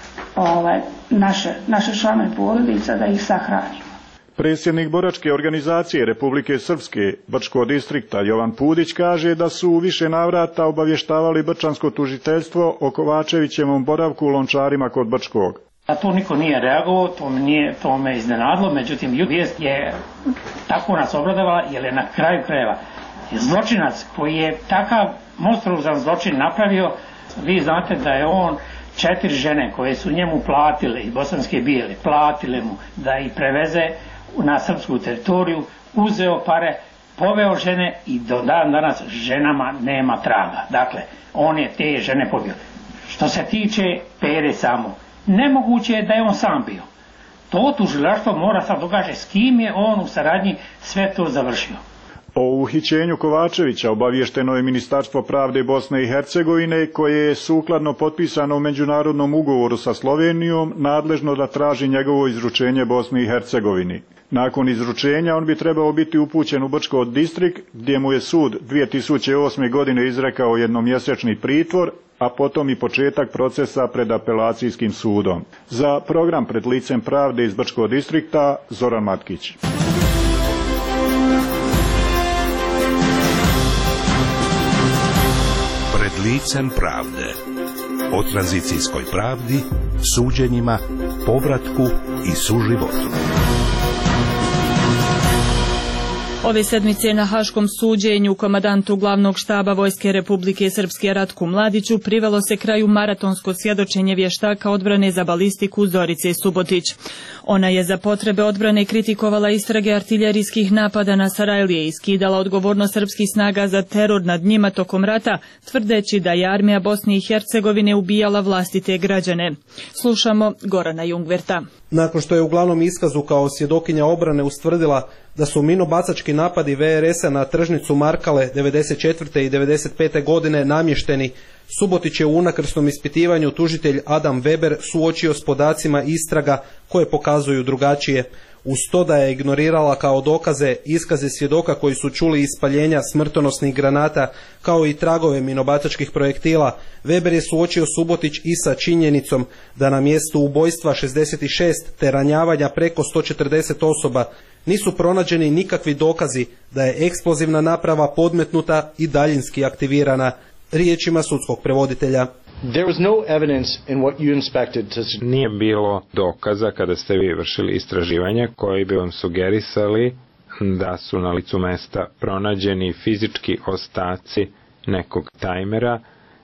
Speaker 16: ovaj, naše, naše članovi porodica, da ih sahranimo.
Speaker 15: Predsjednik boračke organizacije Republike Srpske Brčkog distrikta Jovan Pudić kaže da su u više navrata obavještavali brčansko tužiteljstvo o Kovačevićevom boravku u Lončarima kod Brčkog.
Speaker 17: A to niko nije reagovao, to me, nije, to me iznenadilo, međutim vijest je tako nas obradovala, jer je na kraju krajeva zločinac koji je takav monstruozan zločin napravio, Vi znate da je on četiri žene koje su njemu platile iz Bosanske Bijele, platile mu da ih preveze na srpsku teritoriju, uzeo pare, poveo žene i do dan danas ženama nema traga. Dakle, on je te žene pobio. Što se tiče Pere samo, nemoguće je da je on sam bio. To tužilaštvo mora sad dokaže s kim je on u saradnji sve to završio.
Speaker 15: O uhićenju Kovačevića obaviješteno je Ministarstvo pravde Bosne i Hercegovine, koje je sukladno potpisano u međunarodnom ugovoru sa Slovenijom nadležno da traži njegovo izručenje Bosni i Hercegovini. Nakon izručenja on bi trebao biti upućen u Brčko distrikt, gdje mu je sud dvije tisuće osme. godine izrekao jednomjesečni pritvor, a potom i početak procesa pred apelacijskim sudom. Za program Pred licem pravde iz Brčkog distrikta, Zoran Matkić.
Speaker 2: Pred licem pravde. O tranzicijskoj pravdi, suđenjima, povratku i suživotu.
Speaker 9: Ove sedmice na Haškom suđenju komandantu glavnog štaba Vojske Republike Srpske Ratku Mladiću privelo se kraju maratonsko svjedočenje vještaka odbrane za balistiku Zorice Subotić. Ona je za potrebe odbrane kritikovala istrage artiljerijskih napada na Sarajlije i skidala odgovornost srpskih snaga za teror nad njima tokom rata, tvrdeći da je armija Bosne i Hercegovine ubijala vlastite građane. Slušamo Gorana Jungverta.
Speaker 18: Nakon što je u glavnom iskazu kao svjedokinja obrane ustvrdila da su minobacački napadi ve er esa na tržnicu Markale devedeset četvrte i devedeset pete. godine namješteni, Subotić je u unakrsnom ispitivanju tužitelj Adam Weber suočio s podacima istraga koje pokazuju drugačije. Uz to da je ignorirala kao dokaze iskaze svjedoka koji su čuli ispaljenja smrtonosnih granata kao i tragove minobacačkih projektila, Weber je suočio Subotić i sa činjenicom da na mjestu ubojstva šezdeset šest te ranjavanja preko sto četrdeset osoba nisu pronađeni nikakvi dokazi da je eksplozivna naprava podmetnuta i daljinski aktivirana, riječima sudskog prevoditelja.
Speaker 19: There was no evidence in what you inspected to...
Speaker 10: Nije bilo dokaza kada ste vi vršili istraživanje koji bi vam sugerisali da su na licu mesta pronađeni fizički ostaci nekog tajmera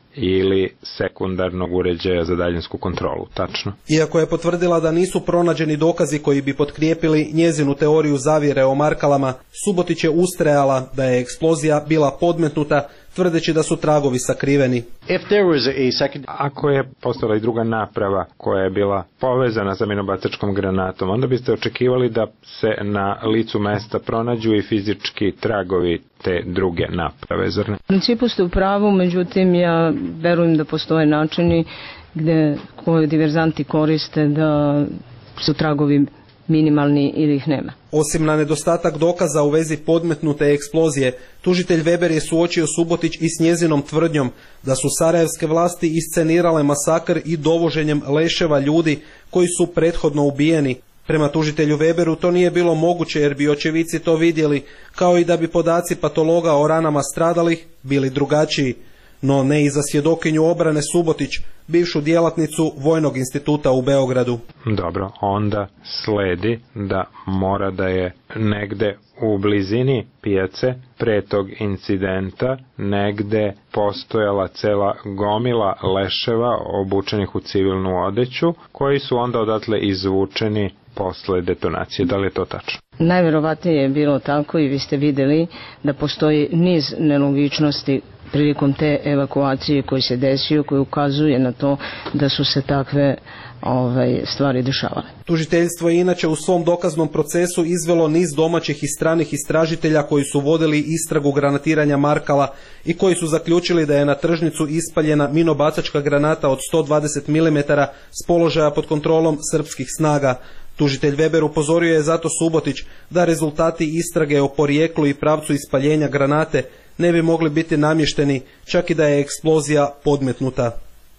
Speaker 10: ili sekundarnog uređaja za daljinsku kontrolu, tačno.
Speaker 18: Iako je potvrdila da nisu pronađeni dokazi koji bi potkrijepili njezinu teoriju zavjere o Markalama, Subotić je ustrajala da je eksplozija bila podmetnuta, tvrdeći da su tragovi sakriveni.
Speaker 19: If there was a second...
Speaker 10: Ako je postala i druga naprava koja je bila povezana sa minobacačkom granatom, onda biste očekivali da se na licu mesta pronađu i fizički tragovi te druge naprave, zar ne?
Speaker 11: U principu ste u pravu, međutim ja verujem da postoje načini gde koje diverzanti koriste da su tragovi minimalni ili ih nema.
Speaker 18: Osim na nedostatak dokaza u vezi podmetnute eksplozije, tužitelj Weber je suočio Subotić i s njezinom tvrdnjom da su sarajevske vlasti iscenirale masakr i dovoženjem leševa ljudi koji su prethodno ubijeni. Prema tužitelju Weberu to nije bilo moguće jer bi očevici to vidjeli, kao i da bi podaci patologa o ranama stradalih bili drugačiji. No ne i za svjedokinju obrane Subotić, bivšu djelatnicu Vojnog instituta u Beogradu.
Speaker 10: Dobro, onda sledi da mora da je negde u blizini pijace pre tog incidenta negde postojala cela gomila leševa obučenih u civilnu odeću, koji su onda odatle izvučeni posle detonacije. Da li je to tačno?
Speaker 11: Najverovatnije je bilo tako i vi ste vidjeli da postoji niz nelogičnosti prilikom te evakuacije koji se desio, koji ukazuje na to da su se takve ovaj, stvari dešavale.
Speaker 18: Tužiteljstvo je inače u svom dokaznom procesu izvelo niz domaćih i stranih istražitelja koji su vodili istragu granatiranja Markala i koji su zaključili da je na tržnicu ispaljena minobacačka granata od sto dvadeset milimetara s položaja pod kontrolom srpskih snaga. Tužitelj Weber upozorio je zato Subotić da rezultati istrage o porijeklu i pravcu ispaljenja granate ne bi mogli biti namješteni, čak i da je eksplozija podmetnuta.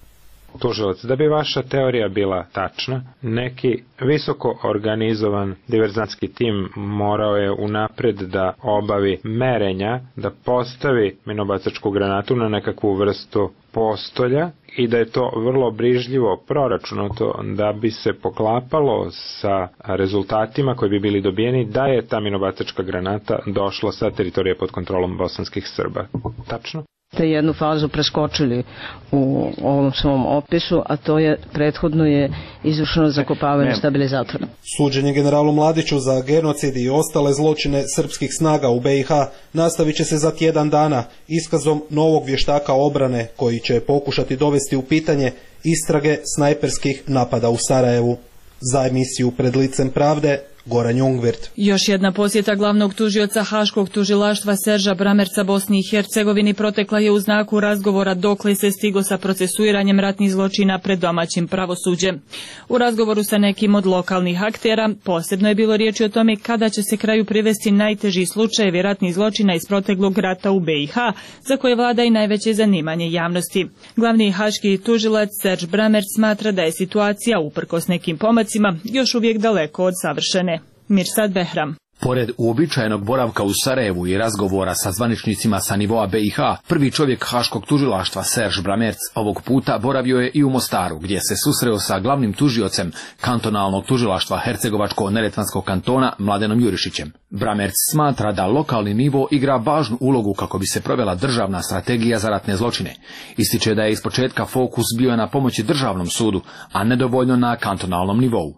Speaker 10: Tužilac, da bi vaša teorija bila tačna, neki visoko organizovan diverzantski tim morao je unapred da obavi merenja, da postavi minobacačku granatu na nekakvu vrstu postolja i da je to vrlo brižljivo proračunato da bi se poklapalo sa rezultatima koji bi bili dobijeni da je ta minobacačka granata došla sa teritorije pod kontrolom bosanskih Srba. Tačno?
Speaker 11: ste jednu fazu preskočili u ovom svom opisu, a to je prethodno je izvršeno zakopavanje stabilizatora.
Speaker 18: Suđenje generalu Mladiću za genocid i ostale zločine srpskih snaga u B i H nastavit će se za tjedan dana iskazom novog vještaka obrane koji će pokušati dovesti u pitanje istrage snajperskih napada u Sarajevu. Za emisiju Pred licem pravde, Goran Jungvirt.
Speaker 9: Još jedna posjeta glavnog tužioca Haškog tužilaštva Serža Bramerca Bosni i Hercegovini protekla je u znaku razgovora dokle se stigo sa procesuiranjem ratnih zločina pred domaćim pravosuđem. U razgovoru sa nekim od lokalnih aktera posebno je bilo riječi o tome kada će se kraju privesti najteži slučajevi ratnih zločina iz proteklog rata u B i H, za koje vlada i najveće zanimanje javnosti. Glavni haški tužilac Serž Bramerc smatra da je situacija, uprkos nekim pomacima, još uvijek daleko od savršene. Mirsad Behram.
Speaker 20: Pored uobičajenog boravka u Sarajevu i razgovora sa zvaničnicima sa nivoa B i H, prvi čovjek Haškog tužilaštva Serž Bramerc ovog puta boravio je i u Mostaru, gdje se susreo sa glavnim tužiocem kantonalnog tužilaštva Hercegovačko-Neretvanskog kantona Mladenom Jurišićem. Bramerc smatra da lokalni nivo igra važnu ulogu kako bi se provela državna strategija za ratne zločine. Ističe da je ispočetka fokus bio na pomoći državnom sudu, a nedovoljno na kantonalnom nivou.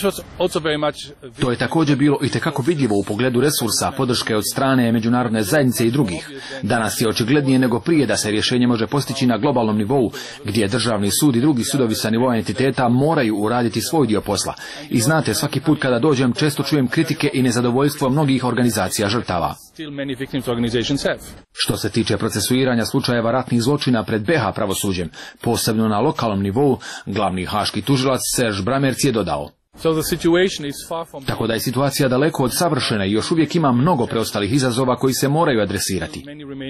Speaker 20: To je također bilo itekako vidljivo u pogledu resursa, podrške od strane međunarodne zajednice i drugih. Danas je očiglednije nego prije da se rješenje može postići na globalnom nivou, gdje državni sud i drugi sudovi sa nivoa entiteta moraju uraditi svoj dio posla. I znate, svaki put kada dođem često čujem kritike i nezadovoljstvo mnogih organizacija žrtava. Što se tiče procesuiranja slučajeva ratnih zločina pred B i H pravosuđem, posebno na lokalnom nivou, glavni haški tužilac Serž Bramerc je dodao: Tako da je situacija daleko od savršene i još uvijek ima mnogo preostalih izazova koji se moraju adresirati.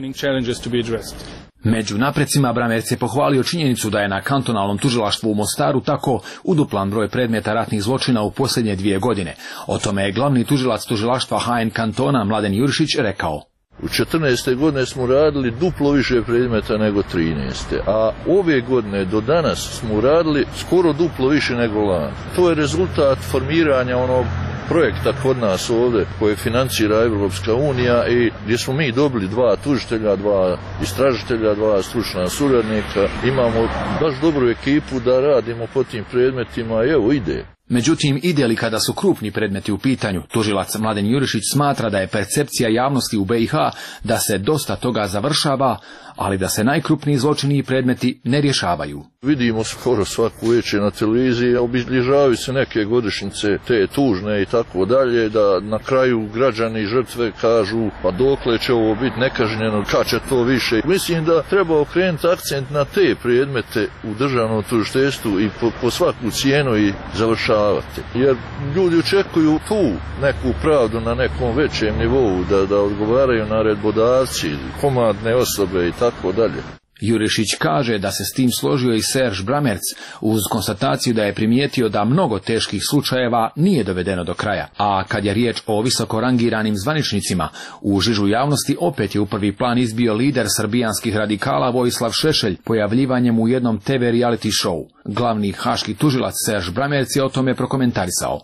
Speaker 20: Među naprecima Bramerc je pohvalio činjenicu da je na kantonalnom tužilaštvu u Mostaru tako uduplan broj predmeta ratnih zločina u posljednje dvije godine. O tome je glavni tužilac tužilaštva H N kantona Mladen Jurišić rekao:
Speaker 21: U četrnaeste godine smo radili duplo više predmeta nego trinaeste, a ove godine do danas smo radili skoro duplo više nego lani. To je rezultat formiranja onog projekta kod nas ovdje koje financira Evropska unija i gdje smo mi dobili dva tužitelja, dva istražitelja, dva stručna suradnika. Imamo baš dobru ekipu da radimo po tim predmetima i evo ide.
Speaker 20: Međutim, ide li kada su krupni predmeti u pitanju, tužilac Mladen Jurišić smatra da je percepcija javnosti u B i H da se dosta toga završava, ali da se najkrupniji zločini i predmeti ne rješavaju.
Speaker 21: Vidimo skoro svaku večer na televiziji, obilježavaju se neke godišnjice, te tužne i tako dalje, da na kraju građani žrtve kažu pa dokle će ovo biti nekažnjeno, kad će to više. Mislim da treba okrenuti akcent na te predmete u državnom tužiteljstvu i po, po svaku cijenu i završavati. Jer ljudi očekuju tu neku pravdu na nekom većem nivou, da, da odgovaraju naredbodavci, komadne osobe i tako dalje.
Speaker 20: Jurišić kaže da se s tim složio i Serž Bramerc uz konstataciju da je primijetio da mnogo teških slučajeva nije dovedeno do kraja, a kad je riječ o visoko rangiranim zvaničnicima, u žižu javnosti opet je u prvi plan izbio lider srbijanskih radikala Vojislav Šešelj pojavljivanjem u jednom T V reality show. Glavni haški tužilac Serž Bramerc je o tome prokomentarisao: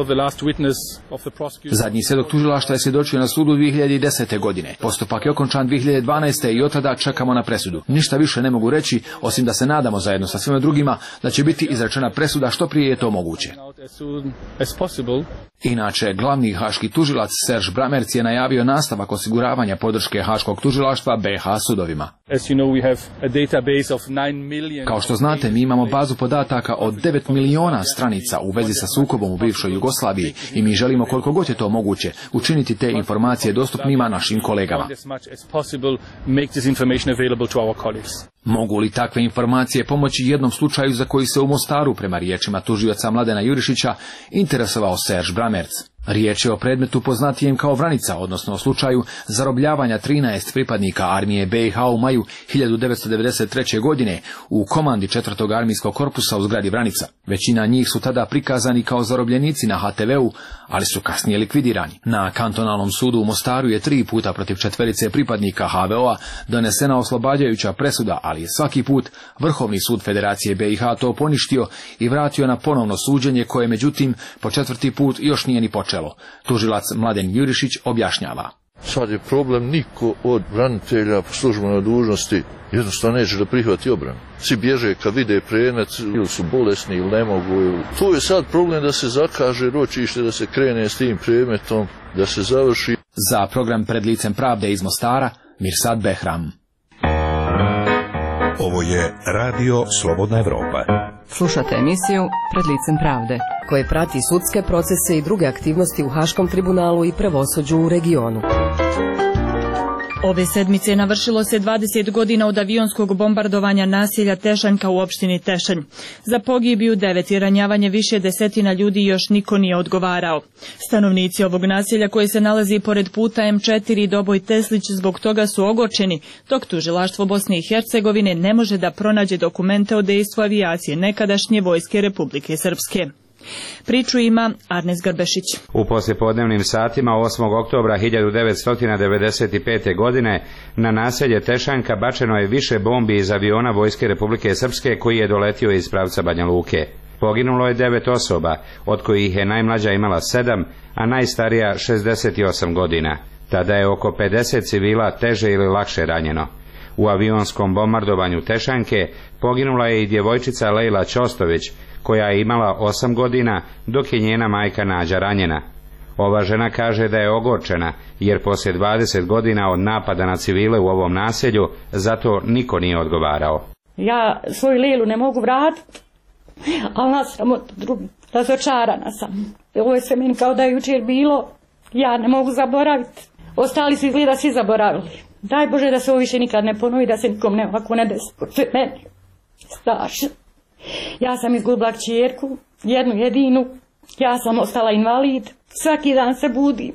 Speaker 20: Zadnji svjedok tužilaštva je svjedočio na sudu dvije hiljade desete. godine. Postupak je okončan dvije hiljade dvanaeste. i od tada čekamo na presudu. Ništa više ne mogu reći, osim da se nadamo zajedno sa svima drugima da će biti izrečena presuda što prije je to moguće. Inače, glavni haški tužilac Serž Bramerc je najavio nastavak osiguravanja podrške haškog tužilaštva B i H sudovima. Kao što znate, mi imamo bazu podataka od devet miliona stranica u vezi sa sukobom u bivšoj Jugoslaviji i mi želimo koliko god je to moguće učiniti te informacije dostupnima našim kolegama. Mogu li takve informacije pomoći jednom slučaju za koji se u Mostaru, prema riječima tužioca Mladena Jurišića, interesovao Serž Bramerc? Riječ je o predmetu poznatijem kao Vranica, odnosno o slučaju zarobljavanja trinaest pripadnika armije B i H u maju hiljadu devetsto devedeset treće. godine u komandi četvrtog armijskog korpusa u zgradi Vranica. Većina njih su tada prikazani kao zarobljenici na H T V-u, ali su kasnije likvidirani. Na kantonalnom sudu u Mostaru je tri puta protiv četverice pripadnika H V O-a donesena oslobađajuća presuda, ali je svaki put Vrhovni sud Federacije B i H to poništio i vratio na ponovno suđenje koje, međutim, po četvrti put još nije ni počelo. Tužilac Mladen Jurišić objašnjava:
Speaker 21: Sad je problem, niko od branitelja po službenoj dužnosti jednostavno neće da prihvati obranu. Svi bježe kad vide predmet, ili su bolesni ili ne mogu. Ili... To je sad problem da se zakaže ročište, da se krene s tim predmetom, da se završi.
Speaker 20: Za program Pred licem pravde iz Mostara, Mirsad Behram.
Speaker 2: Ovo je Radio Slobodna Evropa.
Speaker 3: Slušate emisiju Pred licem pravde, koje prati sudske procese i druge aktivnosti u Haškom tribunalu i pravosuđu u regionu.
Speaker 9: Ove sedmice navršilo se dvadeset godina od avionskog bombardovanja naselja Tešanjka u opštini Tešanj. Za pogibiju devet i ranjavanje više desetina ljudi još niko nije odgovarao. Stanovnici ovog naselja koje se nalazi pored puta em četiri Doboj Teslić zbog toga su ogorčeni, dok tužilaštvo Bosne i Hercegovine ne može da pronađe dokumente o dejstvu avijacije nekadašnje vojske Republike Srpske. Priču ima Arnes Grbešić.
Speaker 7: U poslijepodnevnim satima osmog oktobra hiljadu devetsto devedeset pete. godine na naselje Tešanjka bačeno je više bombi iz aviona vojske Republike Srpske koji je doletio iz pravca Banja Luke. Poginulo je devet osoba, od kojih je najmlađa imala sedam, a najstarija šezdeset osam godina. Tada je oko pedeset civila teže ili lakše ranjeno. U avionskom bombardovanju Tešanjke poginula je i djevojčica Lejla Ćostović, koja je imala osam godina, dok je njena majka Nađa ranjena. Ova žena kaže da je ogorčena, jer poslije dvadeset godina od napada na civile u ovom naselju, zato niko nije odgovarao.
Speaker 12: Ja svoju Lejlu ne mogu vratiti, ali nasramot drugi, razočarana sam. Ovo je sve meni kao da je jučer bilo, ja ne mogu zaboraviti. Ostali su izgleda svi zaboravili. Daj Bože da se ovo više nikad ne ponovi, da se nikom ne ovako ne desi. To je meni strašno. Ja sam izgubila kćerku, jednu jedinu, ja sam ostala invalid, svaki dan se budim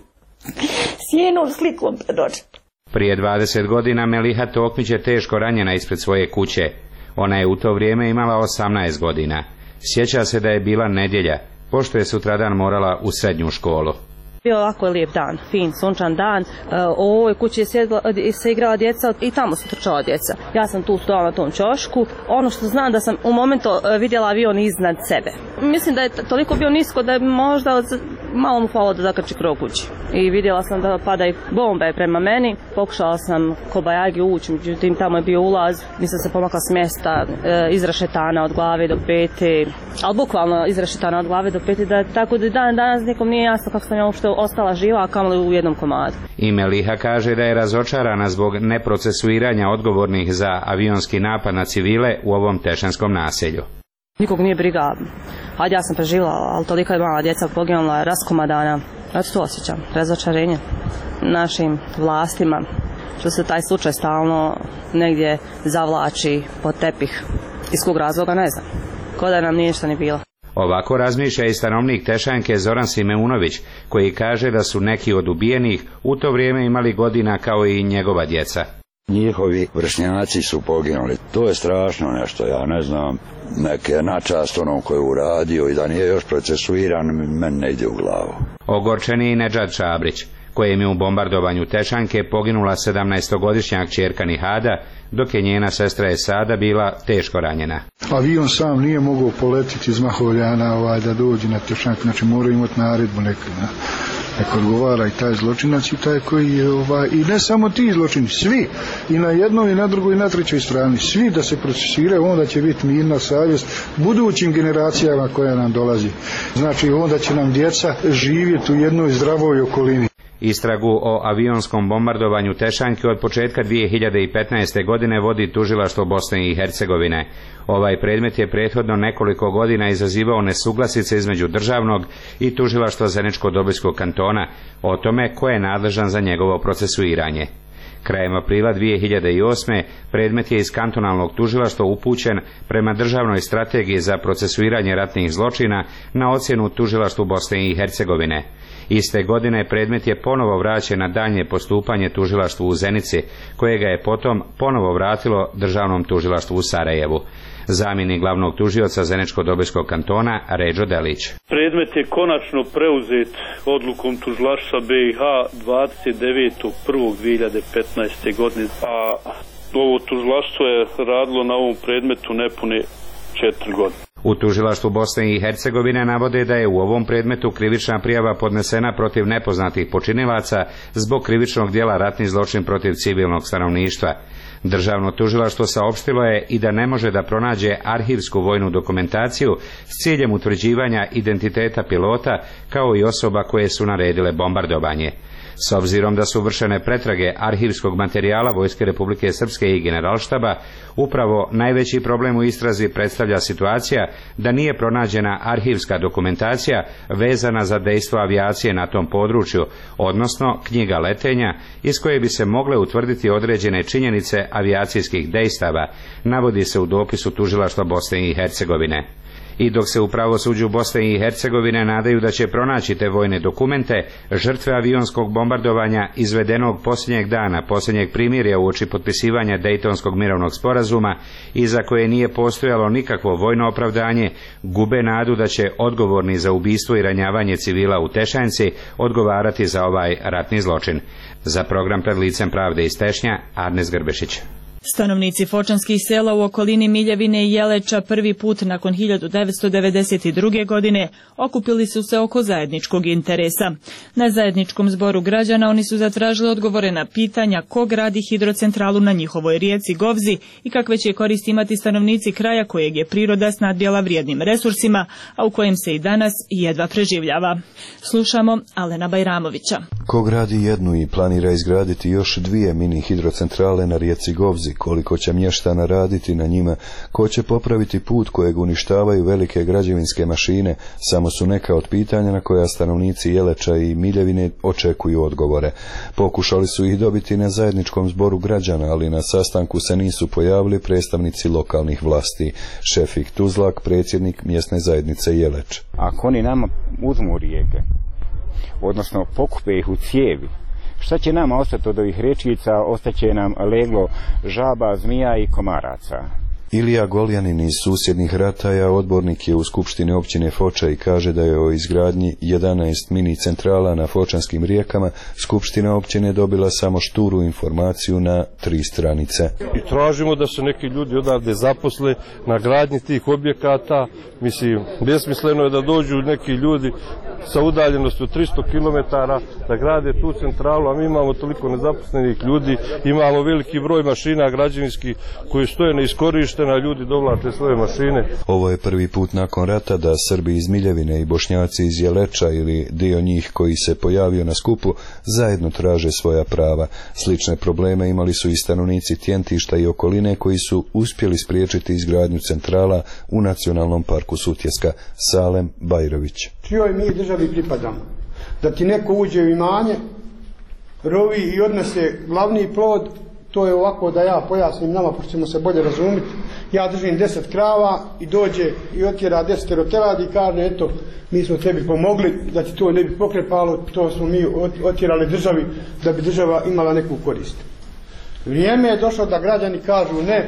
Speaker 12: s njenom slikom pred očima.
Speaker 7: Prije dvadeset godina Meliha Tokmić je teško ranjena ispred svoje kuće. Ona je u to vrijeme imala osamnaest godina. Sjeća se da je bila nedjelja, pošto je sutradan morala u srednju školu.
Speaker 22: Bio ovako lijep dan, fin, sunčan dan. U ovoj kući je sjedla, se igrala djeca i tamo su trčala djeca. Ja sam tu stojala na tom ćošku. Ono što znam da sam u momentu vidjela avion iznad sebe. Mislim da je toliko bio nisko da je možda malo mu falilo da zakrči krov kući. I vidjela sam da padaju bombe prema meni. Pokušala sam kobajagi ući, međutim tamo je bio ulaz. Nisam se pomakla s mjesta, izrašetana od glave do pete. Ali bukvalno izrašetana od glave do pete. Da, tako da dan danas nikom nije jasno kako sam ja uopšte ostala živa, a kamoli u jednom komadu.
Speaker 7: I Meliha kaže da je razočarana zbog neprocesuiranja odgovornih za avionski napad na civile u ovom tešanskom naselju.
Speaker 22: Nikog nije briga. Hajde, ja sam preživjela, ali toliko je mala djeca poginula, raskomadana. Ja to osjećam, razočarenje našim vlastima, što se taj slučaj stalno negdje zavlači pod tepih. Iz kog razloga ne znam. Ko da nam nije ništa ni bilo.
Speaker 7: Ovako razmišlja i stanovnik Tešanjke Zoran Simeunović, koji kaže da su neki od ubijenih u to vrijeme imali godina kao i njegova djeca.
Speaker 23: Njihovi vršnjaci su poginuli. To je strašno nešto, ja ne znam, neke načast onom koji je uradio i da nije još procesuiran, meni ne ide u glavu.
Speaker 7: Ogorčeni i Nedžad Šabrić, kojem je u bombardovanju Tešanjke poginula sedamnaestogodišnja kćerka Nihada, dok je njena sestra Esada bila teško ranjena.
Speaker 24: Avion sam nije mogao poletiti iz Mahovljana ovaj, da dođe na Tešanjku, znači mora imati naredbu neku. Ne? Nek odgovara i taj zločinac i taj koji je, ovaj, i ne samo ti zločini, svi, i na jednoj i na drugoj i na trećoj strani, svi da se procesiraju, onda će biti mirna savjest budućim generacijama koja nam dolazi. Znači onda će nam djeca živjeti u jednoj zdravoj okolini.
Speaker 7: Istragu o avionskom bombardovanju Tešanjke od početka dvije hiljade petnaeste. godine vodi tužilaštvo Bosne i Hercegovine. Ovaj predmet je prethodno nekoliko godina izazivao nesuglasice između državnog i tužilaštva Zeničko-Dobojskog kantona o tome ko je nadležan za njegovo procesuiranje. Krajem aprila dvije hiljade osme. predmet je iz kantonalnog tužilaštva upućen prema državnoj strategiji za procesuiranje ratnih zločina na ocjenu tužilaštvu Bosne i Hercegovine. Iste godine predmet je ponovo vraćen na daljnje postupanje tužilaštvu u Zenici, kojega je potom ponovo vratilo državnom tužilaštvu u Sarajevu. Zamjenik glavnog tužioca Zeničko-Dobojskog kantona Ređo Delić.
Speaker 25: Predmet je konačno preuzet odlukom tužilaštva B i H dvadeset devetog prvog dvije hiljade petnaeste. godine, a ovo tužilaštvo je radilo na ovom predmetu nepune četiri godine.
Speaker 7: U tužilaštvu Bosne i Hercegovine navode da je u ovom predmetu krivična prijava podnesena protiv nepoznatih počinilaca zbog krivičnog djela ratni zločin protiv civilnog stanovništva. Državno tužilaštvo saopštilo je i da ne može da pronađe arhivsku vojnu dokumentaciju s ciljem utvrđivanja identiteta pilota kao i osoba koje su naredile bombardovanje. S obzirom da su vršene pretrage arhivskog materijala Vojske Republike Srpske i Generalštaba, upravo najveći problem u istrazi predstavlja situacija da nije pronađena arhivska dokumentacija vezana za dejstvo avijacije na tom području, odnosno knjiga letenja iz koje bi se mogle utvrditi određene činjenice avijacijskih dejstava, navodi se u dopisu tužilaštva Bosne i Hercegovine. I dok se u pravosuđu Bosne i Hercegovine nadaju da će pronaći te vojne dokumente, žrtve avionskog bombardovanja izvedenog posljednjeg dana, posljednjeg primirja uoči potpisivanja Dejtonskog mirovnog sporazuma i za koje nije postojalo nikakvo vojno opravdanje, gube nadu da će odgovorni za ubistvo i ranjavanje civila u Tešanjci odgovarati za ovaj ratni zločin. Za program Pred licem pravde iz Tešnja, Arnes Grbešić.
Speaker 9: Stanovnici fočanskih sela u okolini Miljevine i Jeleča prvi put nakon hiljadu devetsto devedeset druge. godine okupili su se oko zajedničkog interesa. Na zajedničkom zboru građana oni su zatražili odgovore na pitanja ko gradi hidrocentralu na njihovoj rijeci Govzi i kakve će koristi imati stanovnici kraja kojeg je priroda snadbjela vrijednim resursima, a u kojem se i danas jedva preživljava. Slušamo Alena Bajramovića.
Speaker 1: Ko gradi jednu i planira izgraditi još dvije mini hidrocentrale na rijeci Govzi, koliko će mještana raditi na njima, ko će popraviti put kojeg uništavaju velike građevinske mašine, samo su neka od pitanja na koja stanovnici Jeleča i Miljevine očekuju odgovore. Pokušali su ih dobiti na zajedničkom zboru građana, ali na sastanku se nisu pojavili predstavnici lokalnih vlasti. Šefik Tuzlak, predsjednik mjesne zajednice Jeleč.
Speaker 4: Ako oni nama uzmu rijeke, odnosno pokupe ih u cijevi, šta će nama ostati od ovih rečica? Ostaće nam leglo žaba, zmija i komaraca.
Speaker 1: Ilija Goljanin iz susjednih Rataja odbornik je u Skupštini općine Foča i kaže da je o izgradnji jedanaest mini centrala na fočanskim rijekama Skupština općine dobila samo šturu informaciju na tri stranice.
Speaker 5: I tražimo da se neki ljudi odavde zaposle na gradnji tih objekata. Mislim, besmisleno je da dođu neki ljudi sa udaljenosti od tristo kilometara da grade tu centralu, a mi imamo toliko nezaposlenih ljudi, imamo veliki broj mašina građevinskih koji stoje neiskorištene, a ljudi dovlače svoje mašine.
Speaker 1: Ovo je prvi put nakon rata da Srbi iz Miljevine i Bošnjaci iz Jeleča ili dio njih koji se pojavio na skupu zajedno traže svoja prava. Slične probleme imali su i stanovnici Tjentišta i okoline koji su uspjeli spriječiti izgradnju centrala u Nacionalnom parku Sutjeska. Salem Bajrović.
Speaker 6: Čijoj mi državi pripadamo? Da ti neko uđe u imanje, rovi i odnese glavni plod, to je ovako da ja pojasnim nama, pošto ćemo se bolje razumjeti. Ja držim deset krava i dođe i otjera deset teladi i kaže, eto, mi smo tebi pomogli da ti to ne bi pokrepalo, to smo mi otjerali državi da bi država imala neku korist. Vrijeme je došlo da građani kažu ne.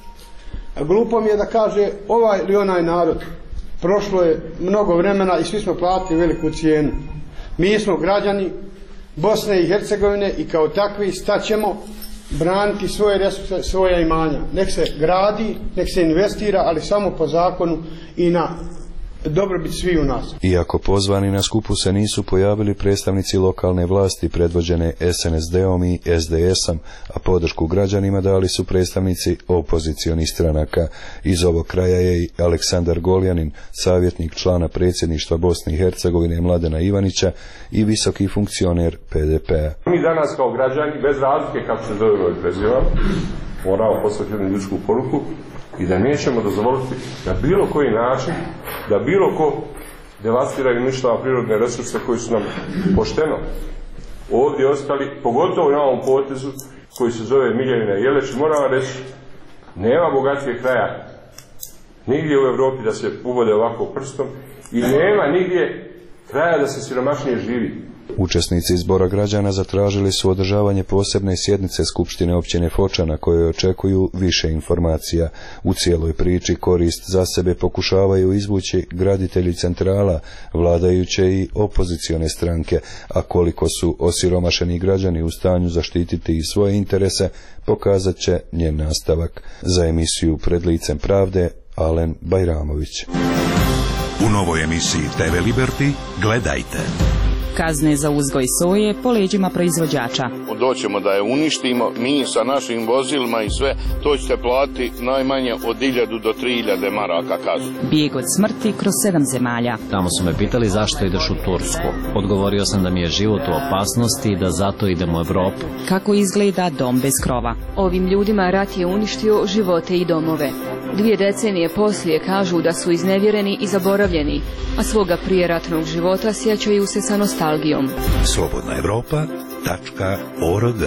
Speaker 6: Glupo mi je da kaže ovaj ili onaj narod. Prošlo je mnogo vremena i svi smo platili veliku cijenu. Mi smo građani Bosne i Hercegovine i kao takvi staćemo braniti svoje resurse, svoja imanja. Nek se gradi, nek se investira, ali samo po zakonu i na dobrobit svi u nas.
Speaker 1: Iako pozvani na skupu se nisu pojavili predstavnici lokalne vlasti predvođene S N S D-om i S D S-om, a podršku građanima dali su predstavnici opozicionih stranaka. Iz ovog kraja je i Aleksandar Goljanin, savjetnik člana predsjedništva Bosne i Hercegovine Mladena Ivanića i visoki funkcioner P D P-a.
Speaker 8: Mi danas kao građani, bez razlike kako se zove ovaj preziva, moramo poslati jednu ljudsku poruku i da nećemo dozvoliti na bilo koji način da bilo ko devastira i uništava prirodne resurse koji su nam pošteno ovdje ostali, pogotovo na ovom potezu koji se zove Miljevina i Jeleć. Moram vam reći, nema bogatije kraja nigdje u Europi da se uvode ovako prstom i nema nigdje kraja da se siromašnije živi.
Speaker 1: Učesnici zbora građana zatražili su održavanje posebne sjednice Skupštine općine Foča na kojoj očekuju više informacija. U cijeloj priči korist za sebe pokušavaju izvući graditelji centrala, vladajuće i opozicione stranke, a koliko su osiromašeni građani u stanju zaštititi i svoje interese, pokazat će njen nastavak. Za emisiju Pred licem pravde, Alen Bajramović.
Speaker 2: U novoj emisiji te ve Liberty gledajte.
Speaker 13: Kazne za uzgoj soje po leđima proizvođača.
Speaker 14: Doćemo da je uništimo, mi sa našim vozilima i sve, to ćete platiti najmanje od hiljadu do tri hiljade maraka kaznu.
Speaker 13: Bijeg od smrti kroz sedam zemalja.
Speaker 15: Tamo su me pitali zašto ideš u Tursku. Odgovorio sam da mi je život u opasnosti i da zato idem u Evropu.
Speaker 13: Kako izgleda dom bez krova.
Speaker 16: Ovim ljudima rat je uništio živote i domove. Dvije decenije poslije kažu da su iznevjereni i zaboravljeni, a svoga prijeratnog života sjećaju se sa nostalgijom.
Speaker 2: Slobodna Evropa tačka org.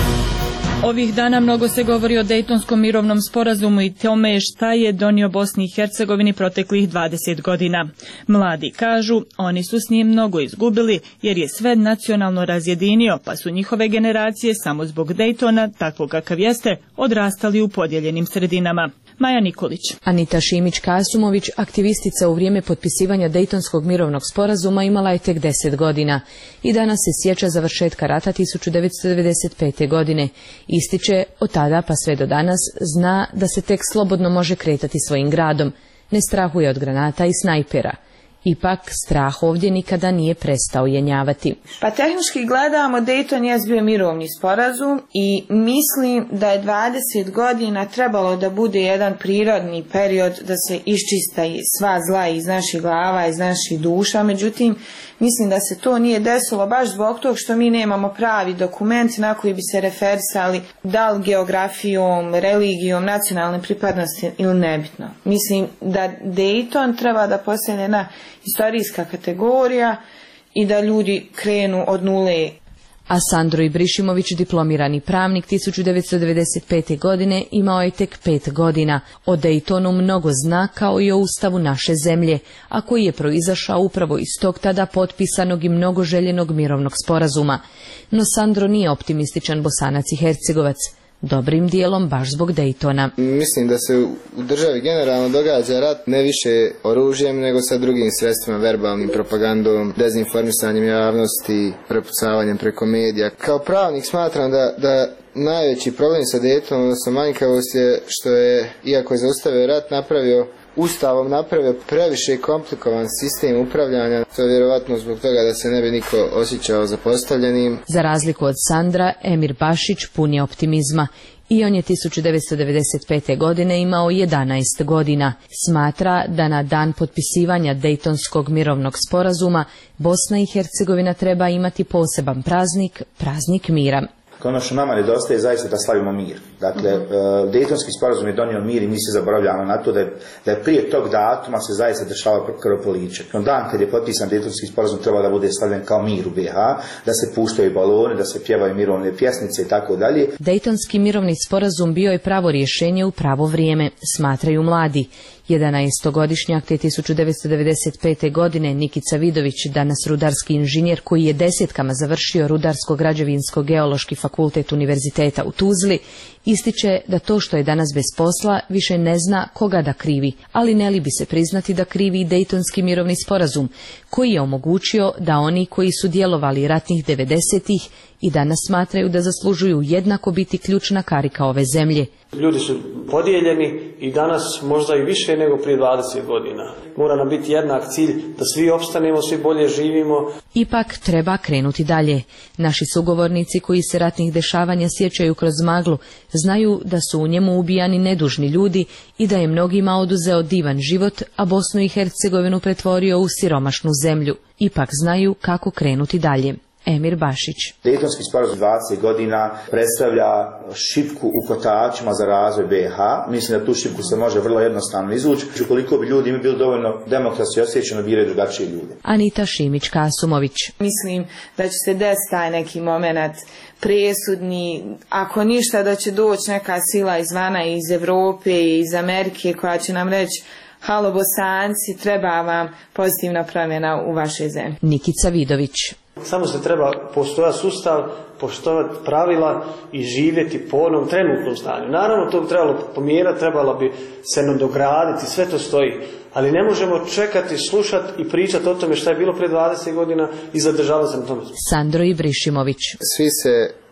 Speaker 9: Ovih dana mnogo se govori o Dejtonskom mirovnom sporazumu i tome šta je donio Bosni i Hercegovini proteklih dvadeset godina. Mladi kažu, oni su s njim mnogo izgubili jer je sve nacionalno razjedinio, pa su njihove generacije samo zbog Dejtona, takvog kakav jeste, odrastali u podijeljenim sredinama. Maja Nikolić.
Speaker 17: Anita Šimić-Kasumović, aktivistica u vrijeme potpisivanja Dejtonskog mirovnog sporazuma, imala je tek deset godina i danas se sjeća završetka rata tisuću devetsto devedeset pete. godine. Ističe, od tada pa sve do danas zna da se tek slobodno može kretati svojim gradom, ne strahuje od granata i snajpera. Ipak, strah ovdje nikada nije prestao jenjavati.
Speaker 26: Pa tehnički gledamo, Dejton je bio mirovni sporazum i mislim da je dvadeset godina trebalo da bude jedan prirodni period da se iščista sva zla iz naših glava, iz naših duša. Međutim, mislim da se to nije desilo baš zbog tog što mi nemamo pravi dokument na koji bi se referisali da li geografijom, religijom, nacionalne pripadnosti ili nebitno. Mislim da Dejton treba da postane jedna istorijska kategorija i da ljudi krenu od nule.
Speaker 17: A Sandro Ibrišimović, diplomirani pravnik, tisuću devetsto devedeset pete. godine imao je tek pet godina. O Dejtonu mnogo zna kao i o ustavu naše zemlje, a koji je proizašao upravo iz tog tada potpisanog i mnogo željenog mirovnog sporazuma. No Sandro nije optimističan Bosanac i Hercegovac. Dobrim dijelom baš zbog Dejtona.
Speaker 27: Mislim da se u državi generalno događa rat ne više oružjem nego sa drugim sredstvima, verbalnim, propagandom, dezinformisanjem javnosti, prepucavanjem preko medija. Kao pravnik smatram da, da najveći problem sa Dejtonom, odnosno manjkavost je što je, iako je zaustavio rat, napravio Ustavom napravio previše komplikovan sistem upravljanja, to je vjerovatno zbog toga da se ne bi niko osjećao zapostavljenim.
Speaker 17: Za razliku od Sandra, Emir Bašić pun je optimizma i on je tisuću devetsto devedeset pete. godine imao jedanaest godina. Smatra da na dan potpisivanja Dejtonskog mirovnog sporazuma Bosna i Hercegovina treba imati poseban praznik, praznik mira.
Speaker 28: Ono što nama nedostaje je zaista da slavimo mir. Dakle, uh-huh. Dejtonski sporazum je donio mir i mi se zaboravljamo na to da je, da je prije tog datuma se zaista dešava krvoproliće. No dan kad je potpisan Dejtonski sporazum trebao da bude slavljen kao mir u be ha, da se puštaju baloni, da se pjevaju mirovne pjesnice i tako dalje.
Speaker 17: Dejtonski mirovni sporazum bio je pravo rješenje u pravo vrijeme, smatraju mladi. jedanaestogodišnjak te tisuću devetsto devedeset pete. godine Nikica Vidović, danas rudarski inženjer koji je desetkama završio Rudarsko-građevinsko-geološki fakultet Univerziteta u Tuzli, ističe da to što je danas bez posla više ne zna koga da krivi, ali ne li bi se priznati da krivi i Dejtonski mirovni sporazum, koji je omogućio da oni koji su djelovali ratnih devedesetih i danas smatraju da zaslužuju jednako biti ključna karika ove zemlje.
Speaker 29: Ljudi su podijeljeni i danas možda i više nego prije dvadeset godina. Mora nam biti jednak cilj da svi opstanemo, svi bolje živimo.
Speaker 17: Ipak treba krenuti dalje. Naši sugovornici koji se ratnih dešavanja sjećaju kroz maglu znaju da su u njemu ubijani nedužni ljudi i da je mnogima oduzeo divan život, a Bosnu i Hercegovinu pretvorio u siromašnu zemlju. Ipak znaju kako krenuti dalje. Emir Bašić.
Speaker 28: Dejtonski sporazum dvadeset godina predstavlja šipku u kotačima za razvoj be ha. Mislim da tu šipku se može vrlo jednostavno izvući. Ukoliko bi ljudi bili dovoljno demokratski osjećano, biraju drugačije ljude.
Speaker 17: Anita Šimić-Kasumović.
Speaker 26: Mislim da će se desiti taj neki moment presudni, ako ništa da će doći neka sila izvana, iz Evrope i iz Amerike koja će nam reći: halo Bosanci, treba vam pozitivna promjena u vašoj zemlji.
Speaker 17: Nikica Vidović.
Speaker 29: Samo se treba postojati sustav, poštovati pravila i živjeti po onom trenutnom stanju. Naravno, to bi trebalo pomjerati, trebalo bi se nadograditi, sve to stoji. Ali ne možemo čekati, slušati i pričati o tome što je bilo prije dvadeset godina i zadržavati se na tome.
Speaker 17: Sandro Ibrišimović.
Speaker 27: Svi se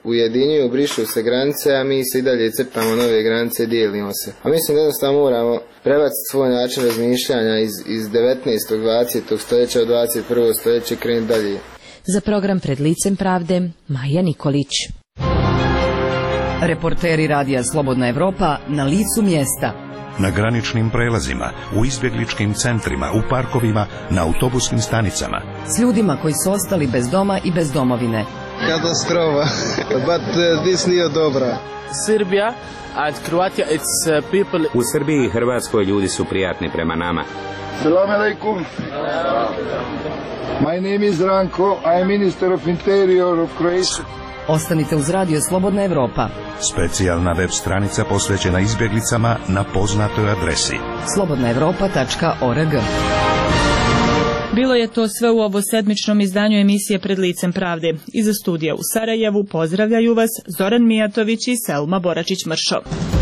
Speaker 27: ujedinjuju, brišu se granice, a mi se i dalje crtamo nove granice, dijelimo se. A mislim da jednostavno moramo prebaciti svoj način razmišljanja iz, iz devetnaestog. dvadesetog stoljeća u dvadeset prvo stoljeće krenuti dalje.
Speaker 17: Za program Pred licem pravde, Maja Nikolić.
Speaker 13: Reporteri Radija Slobodna Evropa na licu mjesta.
Speaker 2: Na graničnim prelazima, u izbjegličkim centrima, u parkovima, na autobuskim stanicama.
Speaker 13: S ljudima koji su ostali bez doma i bez domovine.
Speaker 27: Katastrofa, but uh, this nije dobra.
Speaker 3: Srbija and Croatia, it's uh, people...
Speaker 7: U Srbiji i Hrvatskoj ljudi su prijatni prema nama.
Speaker 24: Salam alaikum. My name is Ranko, I am Minister of Interior of Croatia.
Speaker 13: Ostanite uz Radio Slobodna Evropa.
Speaker 2: Specijalna web stranica posvećena izbjeglicama na poznatoj adresi
Speaker 13: slobodna evropa tačka org.
Speaker 9: Bilo je to sve u ovo sedmičnom izdanju emisije Pred licem pravde. Iza studija u Sarajevu pozdravljaju vas Zoran Mijatović i Selma Boračić-Mršo.